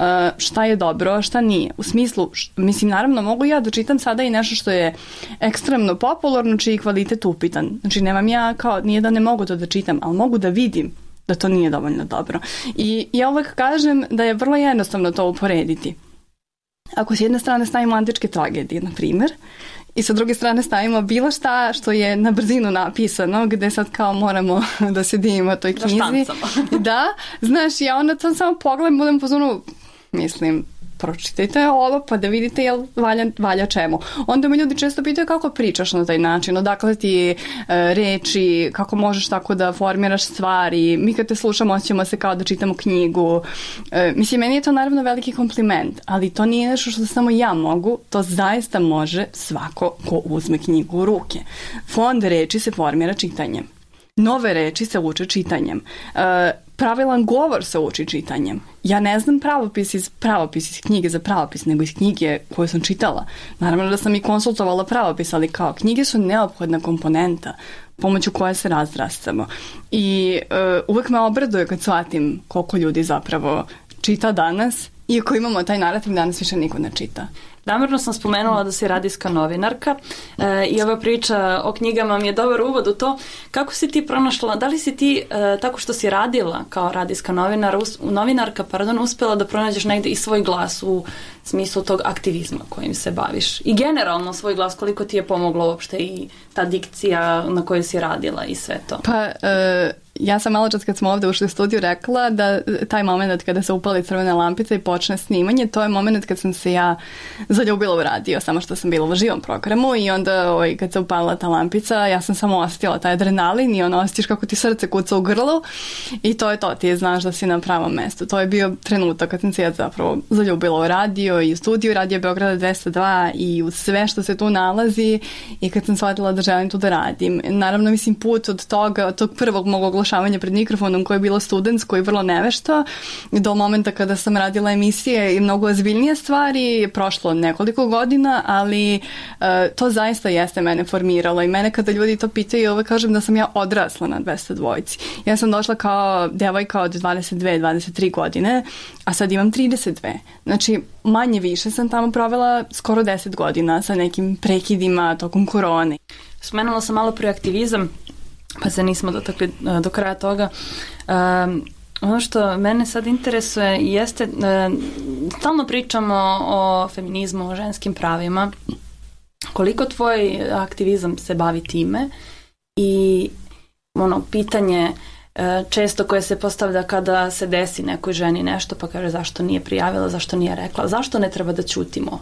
L: šta je dobro, a šta nije. U smislu, mislim, naravno, mogu ja da čitam sada i nešto što je ekstremno popularno, čiji kvalitet upitan. Znači, nemam ja kao, nije da ne mogu to da čitam, ali mogu da vidim da to nije dovoljno dobro. I ja uvek kažem da je vrlo jednostavno to uporediti. Ako s jedne strane stavimo antičke tragedije, na primjer, i sa druge strane stavimo bilo šta što je na brzinu napisano, gde sad kao moramo da se divimo toj knjizi. Da, znaš, ja onda to samo pogledam, budem pozorno, mislim, pročitajte ovo pa da vidite jel valja čemu. Onda me ljudi često pitaju kako pričaš na taj način, odakle ti reči, kako možeš tako da formiraš stvari. Mi kad te slušamo osjećamo se kao da čitamo knjigu. Mislim, meni je to naravno veliki kompliment, ali to nije nešto što samo ja mogu, to zaista može svako ko uzme knjigu u ruke. Fond reči se formira čitanjem. Nove reči se uče čitanjem. Pravilan govor se uči čitanjem. Ja ne znam pravopis iz knjige za pravopis, nego iz knjige koju sam čitala. Naravno da sam i konsultovala pravopis, ali kao knjige su neophodna komponenta pomoću koje se razrastamo. I uvek me obraduje kad shvatim koliko ljudi zapravo čita danas, iako imamo taj narativ danas više niko ne čita.
J: Namerno sam spomenula da si radijska novinarka i ova priča o knjigama mi je dobar uvod u to kako si ti pronašla, da li si ti tako što si radila kao radijska novinarka, uspjela da pronađeš negde i svoj glas u smislu tog aktivizma kojim se baviš i generalno svoj glas, koliko ti je pomoglo uopšte i ta dikcija na kojoj si radila i sve to?
L: Pa ja sam malo čas kad smo ovdje ušli u studiju rekla da taj moment kada se upali crvena lampica i počne snimanje, to je moment kad sam se ja zaljubila u radio, samo što sam bila u živom programu i onda kad se upalila ta lampica, ja sam samo osjetila taj adrenalin i osjetiš kako ti srce kuca u grlu i to je to, ti znaš da si na pravom mestu. To je bio trenutak kad sam se ja zapravo zaljubila u radio i u studiju Radio Beograda 202 i u sve što se tu nalazi i kad sam shvatila da želim tu da radim. Naravno, mislim, put od toga, od tog prvog mog oglašavanja pred mikrofonom koje je bilo studentsko i vrlo nevešto, do momenta kada sam radila emisije i mnogo ozbiljnije stvari, je prošlo nekoliko godina, ali to zaista jeste mene formiralo i mene kada ljudi to pitaju, uvek kažem da sam ja odrasla na 202. Ja sam došla kao devojka od 22-23 godine, a sad imam 32. Znači, manje više sam tamo provela skoro 10 godina sa nekim prekidima tokom korone.
J: Spomenula sam malo aktivizam, pa se nismo dotakli do kraja toga. Ono što mene sad interesuje jeste, stalno pričamo o feminizmu, o ženskim pravima. Koliko tvoj aktivizam se bavi time i pitanje često koje se postavlja kada se desi nekoj ženi nešto pa kaže zašto nije prijavila, zašto nije rekla, zašto ne treba da ćutimo?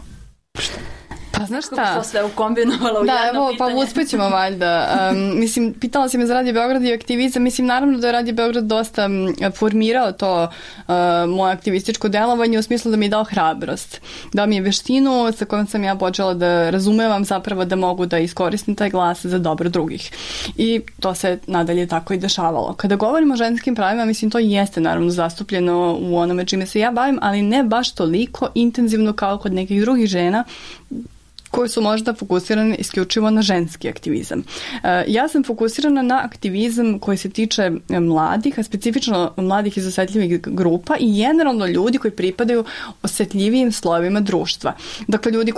L: Pa znaš šta?
J: Kako to sve ukombinovala u jedno pitanje?
L: Pa uspjećemo valjda. Mislim, pitala si me za Radio Beograd i aktivizam. Mislim, naravno da je Radio Beograd dosta formirao to moje aktivističko delovanje u smislu da mi je dao hrabrost. Dao mi je veštinu sa kojom sam ja počela da razumevam zapravo da mogu da iskoristim taj glas za dobro drugih. I to se nadalje tako i dešavalo. Kada govorimo o ženskim pravima, mislim, to jeste naravno zastupljeno u onome čime se ja bavim, ali ne baš toliko intenzivno kao kod nekih drugih žena. koji su možda fokusirani isključivo na ženski aktivizam. Ja sam fokusirana na aktivizam koji se tiče mladih, a specifično mladih iz osetljivih grupa i generalno ljudi koji pripadaju osetljivijim slojevima društva. Dakle, ljudi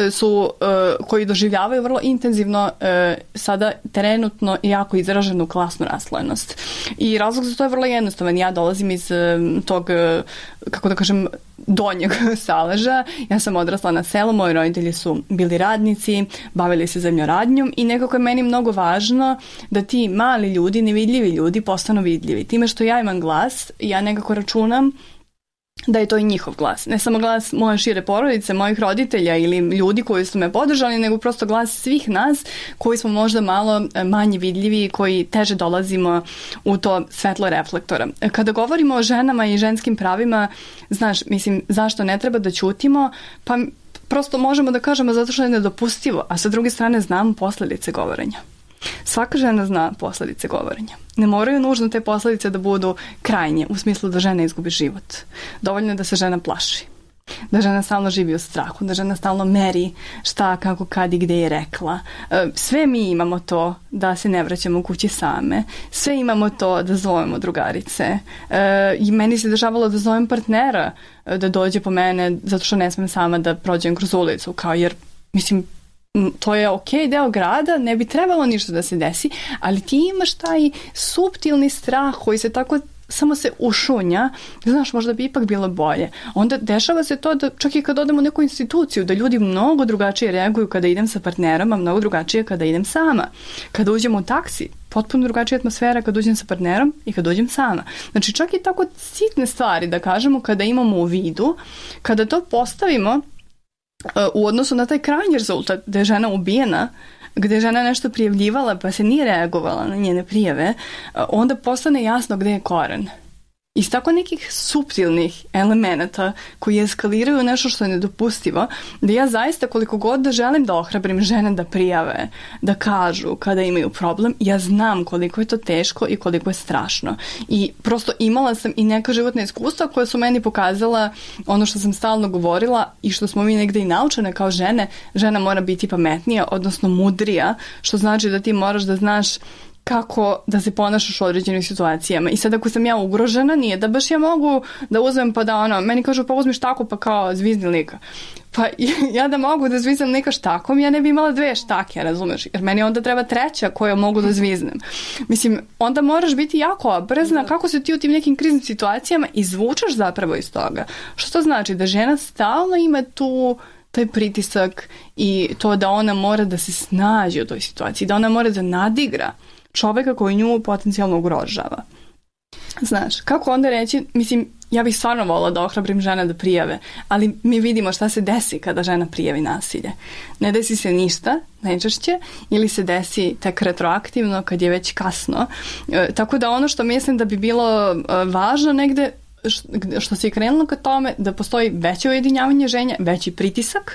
L: koji doživljavaju vrlo intenzivno sada trenutno jako izraženu klasnu raslojenost. I razlog za to je vrlo jednostavan. Ja dolazim iz tog, kako da kažem, donjeg Saleža. Ja sam odrasla na selu, moji roditelji su bili radnici, bavili se zemljoradnjom i nekako je meni mnogo važno da ti mali ljudi, nevidljivi ljudi postanu vidljivi. Time što ja imam glas, ja nekako računam da je to i njihov glas. Ne samo glas moje šire porodice, mojih roditelja ili ljudi koji su me podržali, nego prosto glas svih nas koji smo možda malo manje vidljivi i koji teže dolazimo u to svetlo reflektora. Kada govorimo o ženama i ženskim pravima, znaš, mislim, zašto ne treba da ćutimo? Pa prosto možemo da kažemo zato što je nedopustivo, a sa druge strane znamo posledice govorenja. Svaka žena zna posledice govorenja. Ne moraju nužno te posledice da budu krajnje, u smislu da žena izgubi život. Dovoljno je da se žena plaši. Da žena stalno živi u strahu, da žena stalno meri šta, kako, kad i gde je rekla. Sve mi imamo to da se ne vraćamo u kući same. Sve imamo to da zovemo drugarice. I meni se dešavalo da zovem partnera da dođe po mene zato što ne smem sama da prođem kroz ulicu. Kao jer, mislim, to je ok, deo grada, ne bi trebalo ništa da se desi, ali ti imaš taj suptilni strah koji se tako samo se ušunja, znaš, možda bi ipak bilo bolje. Onda dešava se to da čak i kad odemo u neku instituciju, da ljudi mnogo drugačije reaguju kada idem sa partnerom, a mnogo drugačije kada idem sama. Kada uđemo u taksi, potpuno drugačija atmosfera kad uđem sa partnerom i kad uđem sama. Znači čak i tako sitne stvari, da kažemo, kada imamo u vidu, kada to postavimo u odnosu na taj krajnji rezultat gde je žena ubijena, gde je žena nešto prijavljivala pa se nije reagovala na njene prijave, onda postane jasno gde je koren. Iz tako nekih suptilnih elemenata koji eskaliraju nešto što je nedopustivo, da ja zaista koliko god da želim da ohrabrim žene da prijave, da kažu kada imaju problem, ja znam koliko je to teško i koliko je strašno. I prosto imala sam i neka životna iskustva koja su meni pokazala ono što sam stalno govorila i što smo mi negde i naučene kao žene. Žena mora biti pametnija, odnosno mudrija, što znači da ti moraš da znaš kako da se ponašaš u određenim situacijama. I sad ako sam ja ugrožena, nije da baš ja mogu da uzmem pa da meni kažu pa uzmi štaku pa kao zvizni lika. Pa ja da mogu da zviznem lika štakom, ja ne bi imala 2 štake, razumeš? Jer meni onda treba 3 koju mogu da zviznem. Mislim, onda moraš biti jako oprezna kako se ti u tim nekim kriznim situacijama izvučeš zapravo iz toga. Što to znači? Da žena stalno ima taj pritisak i to da ona mora da se snađe u toj situaciji, da ona mora da nadigra čoveka koji nju potencijalno ugrožava. Znaš, kako onda reći, mislim, ja bih stvarno volila da ohrabrim žene da prijave, ali mi vidimo šta se desi kada žena prijavi nasilje. Ne desi se ništa, najčešće, ili se desi tek retroaktivno kad je već kasno. Tako da ono što mislim da bi bilo važno negde, što se je krenulo ka tome, da postoji veće ujedinjavanje žena, veći pritisak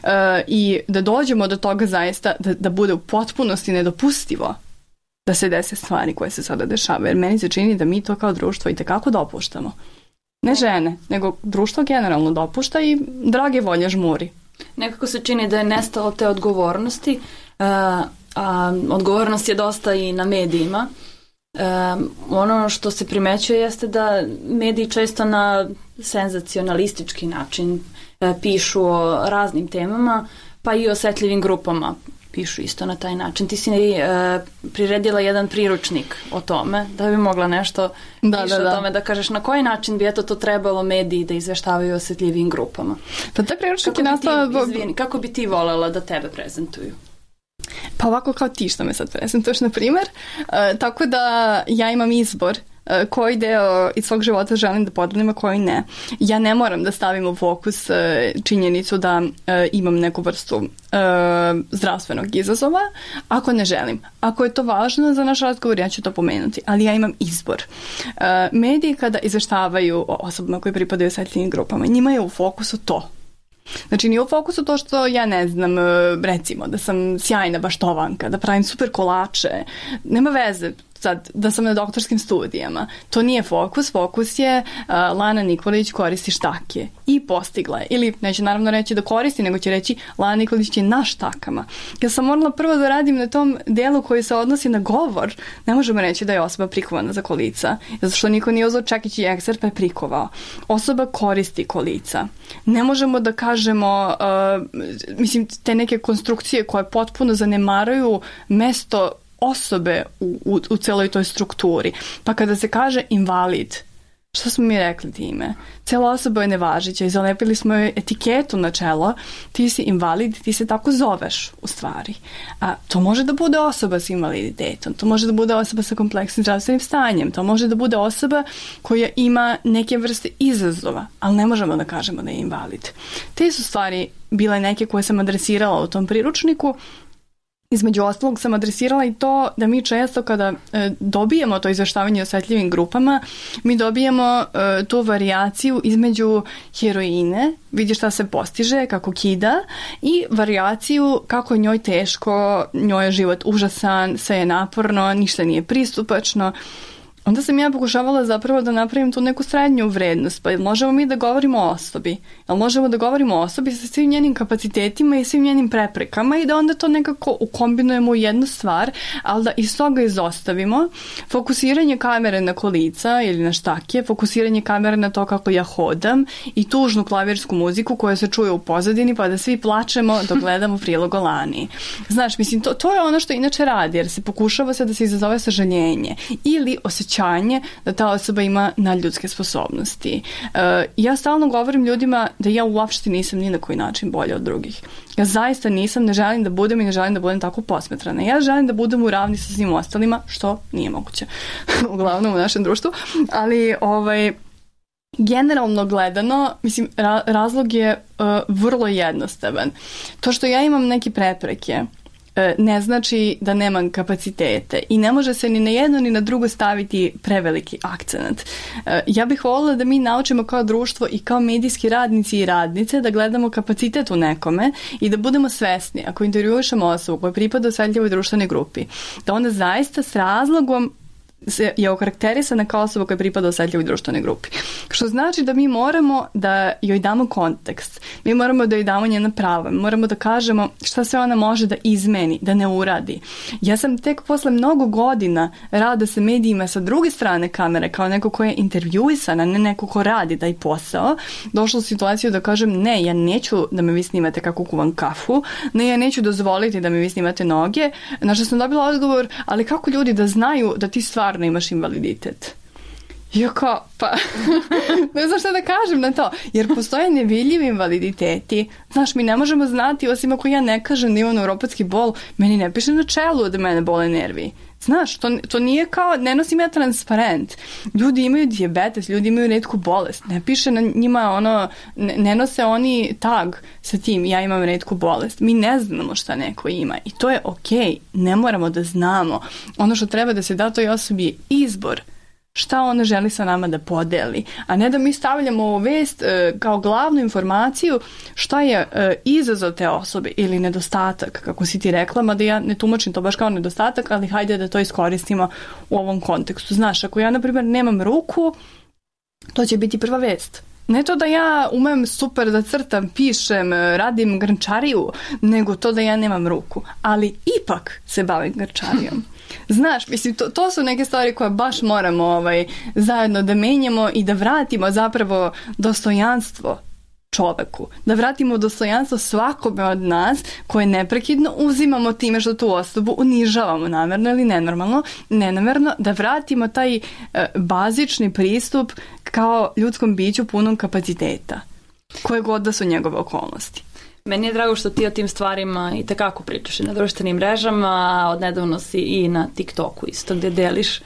L: i da dođemo do toga zaista da bude u potpunosti nedopustivo da se dese stvari koje se sada dešavaju. Jer meni se čini da mi to kao društvo i tekako dopuštamo. Ne žene, nego društvo generalno dopušta i drage volje žmuri.
J: Nekako se čini da je nestalo te odgovornosti, a odgovornost je dosta i na medijima. Ono što se primećuje jeste da mediji često na senzacionalistički način pišu o raznim temama, pa i o osetljivim grupama pišu isto na taj način. Ti si priredila jedan priručnik o tome, da bi mogla nešto više o tome da kažeš na koji način bi to trebalo mediji da izveštavaju o osetljivim grupama.
L: Pa taj priručnik je nastao...
J: Kako bi ti voljela da tebe prezentuju?
L: Pa ovako kao ti što me sad prezentuješ, na primjer. Tako da ja imam izbor koji deo iz svog života želim da podelim, a koji ne. Ja ne moram da stavim u fokus činjenicu da imam neku vrstu zdravstvenog izazova, ako ne želim. Ako je to važno za naš razgovor, ja ću to pomenuti, ali ja imam izbor. Mediji kada izveštavaju o osobama koji pripadaju osetljivim grupama, njima je u fokusu to. Znači nije u fokusu to što ja ne znam, recimo da sam sjajna baštovanka, da pravim super kolače, nema veze, sad da sam na doktorskim studijama. To nije fokus. Fokus je Lana Nikolić koristi štake i postigla je. Ili neće naravno reći da koristi, nego će reći Lana Nikolić je na štakama. Ja sam morala prvo da radim na tom delu koji se odnosi na govor. Ne možemo reći da je osoba prikovana za kolica, zato što niko nije uzeo čekić i ekser pa je prikovao. Osoba koristi kolica. Ne možemo da kažemo, mislim, te neke konstrukcije koje potpuno zanemaraju mesto osobe u celoj toj strukturi. Pa kada se kaže invalid, šta smo mi rekli time? Cela osoba je nevažića i zalepili smo joj etiketu na čelo, ti si invalid, ti se tako zoveš u stvari. A to može da bude osoba s invaliditetom, to može da bude osoba sa kompleksnim zdravstvenim stanjem, to može da bude osoba koja ima neke vrste izazova, ali ne možemo da kažemo da je invalid. Te su stvari bile neke koje sam adresirala u tom priručniku. Između ostalog sam adresirala i to da mi često kada dobijemo to izveštavanje o osetljivim grupama, mi dobijemo tu varijaciju između heroine, vidi šta se postiže, kako kida, i varijaciju kako je njoj teško, njoj je život užasan, sve je naporno, ništa nije pristupačno. Onda sam ja pokušavala zapravo da napravim tu neku srednju vrednost, pa možemo mi da govorimo o osobi, ali možemo da govorimo o osobi sa svim njenim kapacitetima i svim njenim preprekama i da onda to nekako ukombinujemo u jednu stvar, ali da iz toga izostavimo fokusiranje kamere na kolica ili na štake, fokusiranje kamere na to kako ja hodam i tužnu klavirsku muziku koja se čuje u pozadini pa da svi plačemo dok gledamo prilog o Lani. Znaš, mislim, to je ono što inače radi, jer se pokušava se da se izazove sažaljenje ili osjećanje da ta osoba ima nadljudske sposobnosti. Ja stalno govorim ljudima da ja uopšte nisam ni na koji način bolja od drugih. Ja zaista nisam, ne želim da budem i ne želim da budem tako posmetrana. Ja želim da budem u ravni sa svim ostalima, što nije moguće. Uglavnom u našem društvu. Ali generalno gledano, mislim, razlog je vrlo jednostavan. To što ja imam neke prepreke ne znači da nemam kapacitete i ne može se ni na jedno ni na drugo staviti preveliki akcenat. Ja bih voljela da mi naučimo kao društvo i kao medijski radnici i radnice da gledamo kapacitet u nekome i da budemo svesni ako intervjušamo osobu koja pripada osetljivoj društvenoj grupi, da ona zaista s razlogom je okarakterisana kao osoba koja pripada osetljivoj društvenoj grupi. Što znači da mi moramo da joj damo kontekst, mi moramo da joj damo njena prava, mi moramo da kažemo šta sve ona može da izmeni, da ne uradi. Ja sam tek posle mnogo godina rada sa medijima sa druge strane kamere, kao neko ko je intervjuisana, ne neko ko radi taj posao, došla u situaciju da kažem ne, ja neću da me vi snimate kako kuvam kafu, ne, ja neću dozvoliti da me vi snimate noge, na što sam dobila odgovor, ali kako ljudi da znaju da ti stvarno imaš invaliditet? Ja kao, pa ne znam šta da kažem na to, jer postoje nevidljivi invaliditeti. Znaš, mi ne možemo znati, osim ako ja ne kažem da imam neuropatski bol, meni ne piše na čelu da mene bole nervi. Znaš, to nije kao, ne nosim ja transparent. Ljudi imaju dijabetes, ljudi imaju retku bolest. Ne piše na njima ne nose oni tag sa tim, ja imam retku bolest. Mi ne znamo šta neko ima i to je okej, ne moramo da znamo. Ono što treba da se da toj osobi je izbor. Šta ona želi sa nama da podeli, a ne da mi stavljamo ovu vest kao glavnu informaciju šta je izazov te osobe ili nedostatak, kako si ti rekla, mada ja ne tumačim to baš kao nedostatak, ali hajde da to iskoristimo u ovom kontekstu. Znaš, ako ja, na primjer, nemam ruku, to će biti prva vest. Ne to da ja umem super da crtam, pišem, radim grnčariju, nego to da ja nemam ruku, ali ipak se bavim grnčarijom. Znaš, mislim, to su neke stvari koje baš moramo zajedno da menjamo i da vratimo zapravo dostojanstvo čoveku. Da vratimo dostojanstvo svakome od nas koje neprekidno uzimamo time što tu osobu unižavamo namerno ili nenamerno, da vratimo taj bazični pristup kao ljudskom biću punom kapaciteta, koje god da su njegove okolnosti.
J: Meni je drago što ti o tim stvarima i tekako pričaš i na društvenim mrežama, a odnedavno si i na TikToku isto gdje deliš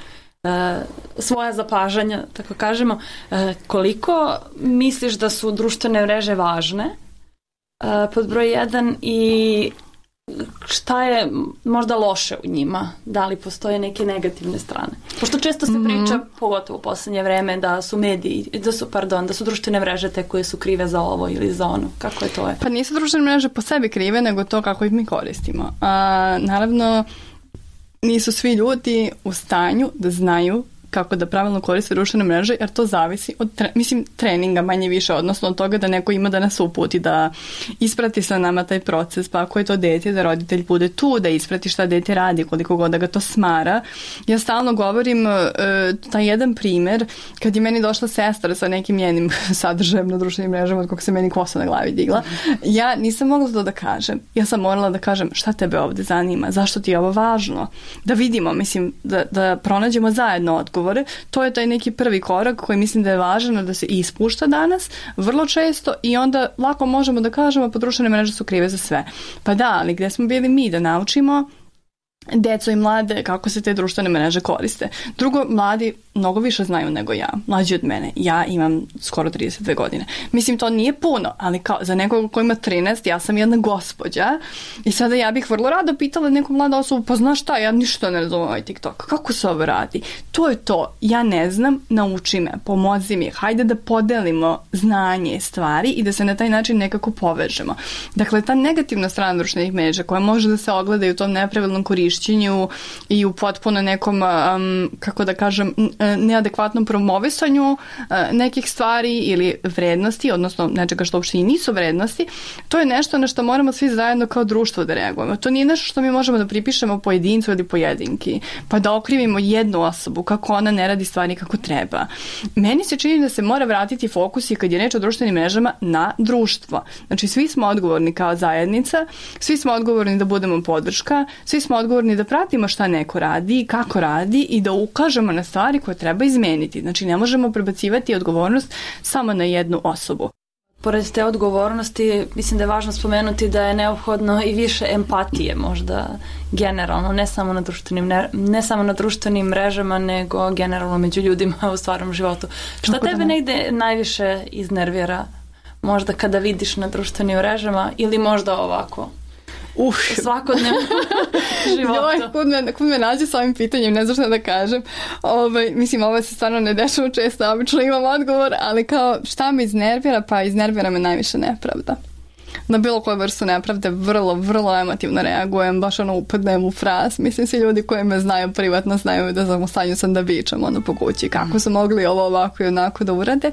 J: svoja zapažanja, tako kažemo. Koliko misliš da su društvene mreže važne pod broj 1 i šta je možda loše u njima? Da li postoje neke negativne strane? Pošto često se priča, pogotovo u posljednje vreme, da su mediji, da su društvene mreže te koje su krive za ovo ili za ono. Kako je to?
L: Pa nisu društvene mreže po sebi krive, nego to kako ih mi koristimo. Naravno, nisu svi ljudi u stanju da znaju kako da pravilno koriste društvene mreže, jer to zavisi od treninga manje više, odnosno od toga da neko ima da nas uputi, da isprati sa nama taj proces, pa ako je to dete, da roditelj bude tu, da isprati šta dete radi, koliko god da ga to smara. Ja stalno govorim taj jedan primer, kad je meni došla sestra sa nekim njenim sadržajem na društvenim mrežama, od kog se meni kosa na glavi digla, ja nisam mogla to da kažem. Ja sam morala da kažem šta tebe ovde zanima, zašto ti je ovo važno, da vidimo, mislim, da pronađemo zajedno odgovor. To je taj neki prvi korak koji mislim da je važan, da se ispušta danas vrlo često i onda lako možemo da kažemo pa društvene mreže su krive za sve. Pa da, ali gde smo bili mi da naučimo deco i mlade kako se te društvene mreže koriste. Drugo, mladi mnogo više znaju nego ja, mlađi od mene. Ja imam skoro 32 godine. Mislim, to nije puno, ali kao za nekog ko ima 13, ja sam jedna gospođa i sada ja bih vrlo rado pitala neku mladu osobu, pa znaš šta, ja ništa ne razumem ovaj TikTok. Kako se ovo radi? To je to. Ja ne znam, nauči me, pomozi mi. Hajde da podelimo znanje, stvari i da se na taj način nekako povežemo. Dakle, ta negativna strana društvenih mreža koja može da se ogleda i u tom nepravilnom korišćenju i u potpuno nekom, kako da kažem, neadekvatnom promovisanju nekih stvari ili vrednosti, odnosno nečega što uopšte i nisu vrednosti, to je nešto na što moramo svi zajedno kao društvo da reagujemo. To nije nešto što mi možemo da pripišemo pojedincu ili pojedinki, pa da okrivimo jednu osobu kako ona ne radi stvari kako treba. Meni se čini da se mora vratiti fokus i kad je reč o društvenim mrežama na društvo. Znači svi smo odgovorni kao zajednica, svi smo odgovorni da budemo podrška, svi smo odgovorni da pratimo šta neko radi, kako radi i da ukažemo na stvari koje treba izmeniti. Znači ne možemo prebacivati odgovornost samo na jednu osobu.
J: Pored te odgovornosti, mislim da je važno spomenuti da je neophodno i više empatije možda generalno, ne samo na društvenim mrežama, nego generalno među ljudima u stvarnom životu. Šta tebe negde najviše iznervira? Možda kada vidiš na društvenim mrežama ili možda ovako? Svakodnevno životu.
L: Kud me nađe s ovim pitanjem, ne znam šta da kažem. Mislim, ovo se stvarno ne dešava često, obično imam odgovor, ali kao šta me iznervira? Pa iznervira me najviše nepravda. Na bilo koju vrstu nepravde vrlo, vrlo emotivno reagujem, baš upadnem u fraz. Mislim, svi ljudi koji me znaju privatno znaju da sam u stanju sam da vičem po kući kako su mogli ovo ovako i onako da urade.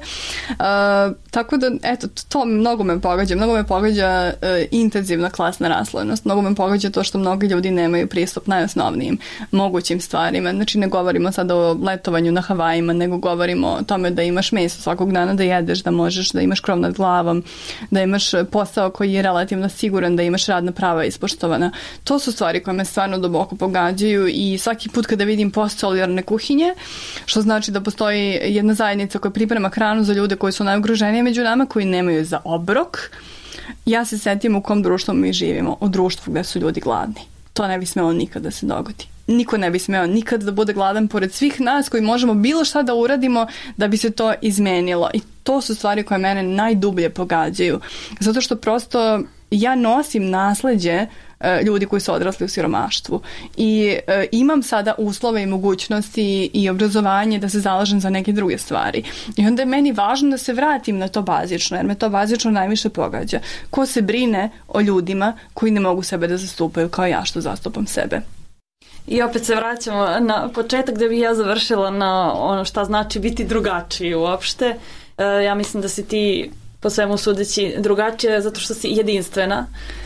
L: Tako da, eto, to mnogo me pogađa intenzivna klasna raslojenost, mnogo me pogađa to što mnogi ljudi nemaju pristup najosnovnijim mogućim stvarima. Znači ne govorimo sad o letovanju na Havajima, nego govorimo o tome da imaš meso svakog dana da jedeš, da možeš da imaš krov nad glavom, da imaš posao koji je relativno siguran, da imaš radna prava ispoštovana. To su stvari koje me stvarno duboko pogađaju i svaki put kada vidim post solidarne kuhinje, što znači da postoji jedna zajednica koja priprema hranu za ljude koji su najugroženiji među nama, koji nemaju za obrok, ja se setim u kom društvu mi živimo, u društvu gde su ljudi gladni. To ne bi smelo nikad da se dogodi. Niko ne bi smeo nikad da bude gladan pored svih nas koji možemo bilo šta da uradimo da bi se to izmenilo. I to su stvari koje mene najdublje pogađaju. Zato što prosto ja nosim nasleđe ljudi koji su odrasli u siromaštvu i imam sada uslove i mogućnosti i obrazovanje da se zalažem za neke druge stvari. I onda je meni važno da se vratim na to bazično, jer me to bazično najviše pogađa. Ko se brine o ljudima koji ne mogu sebe da zastupaju kao ja što zastupam sebe.
J: I opet se vraćamo na početak gde bih ja završila na ono šta znači biti drugačiji uopšte. Ja mislim da si ti po svemu sudeći drugačija zato što si jedinstvena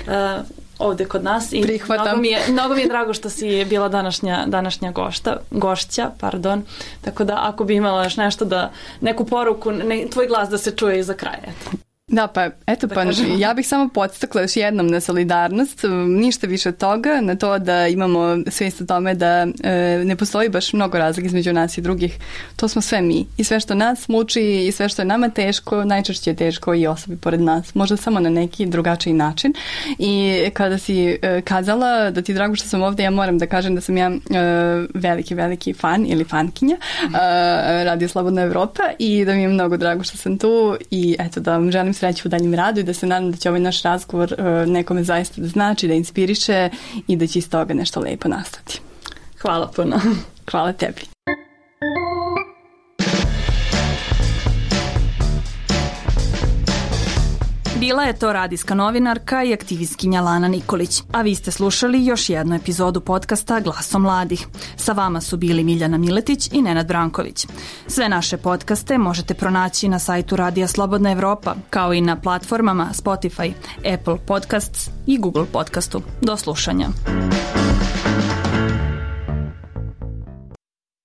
J: ovde kod nas i mnogo mi je drago što si bila današnja gošća, tako da ako bi imala još nešto neku poruku, tvoj glas da se čuje i za kraj.
L: Da, pa eto, ja bih samo podstakla još jednom na solidarnost, ništa više od toga, na to da imamo svijest o tome da ne postoji baš mnogo razlike između nas i drugih. To smo sve mi i sve što nas muči i sve što je nama teško, najčešće je teško i osobi pored nas, možda samo na neki drugačiji način. I kada si kazala da ti je drago što sam ovdje, ja moram da kažem da sam ja veliki fan ili fankinja Radio Slobodna Evropa i da mi je mnogo drago što sam tu i eto da vam želim sreću u daljem radu i da se nadam da će ovaj naš razgovor nekome zaista da znači, da inspiriše i da će iz toga nešto lepo nastati.
J: Hvala puno.
L: Hvala tebi.
J: Bila je to radijska novinarka i aktivistkinja Lana Nikolić, a vi ste slušali još jednu epizodu podcasta Glasom mladih. Sa vama su bili Miljana Miletić i Nenad Branković. Sve naše podcaste možete pronaći na sajtu Radija Slobodna Evropa, kao i na platformama Spotify, Apple Podcasts i Google Podcastu. Do slušanja.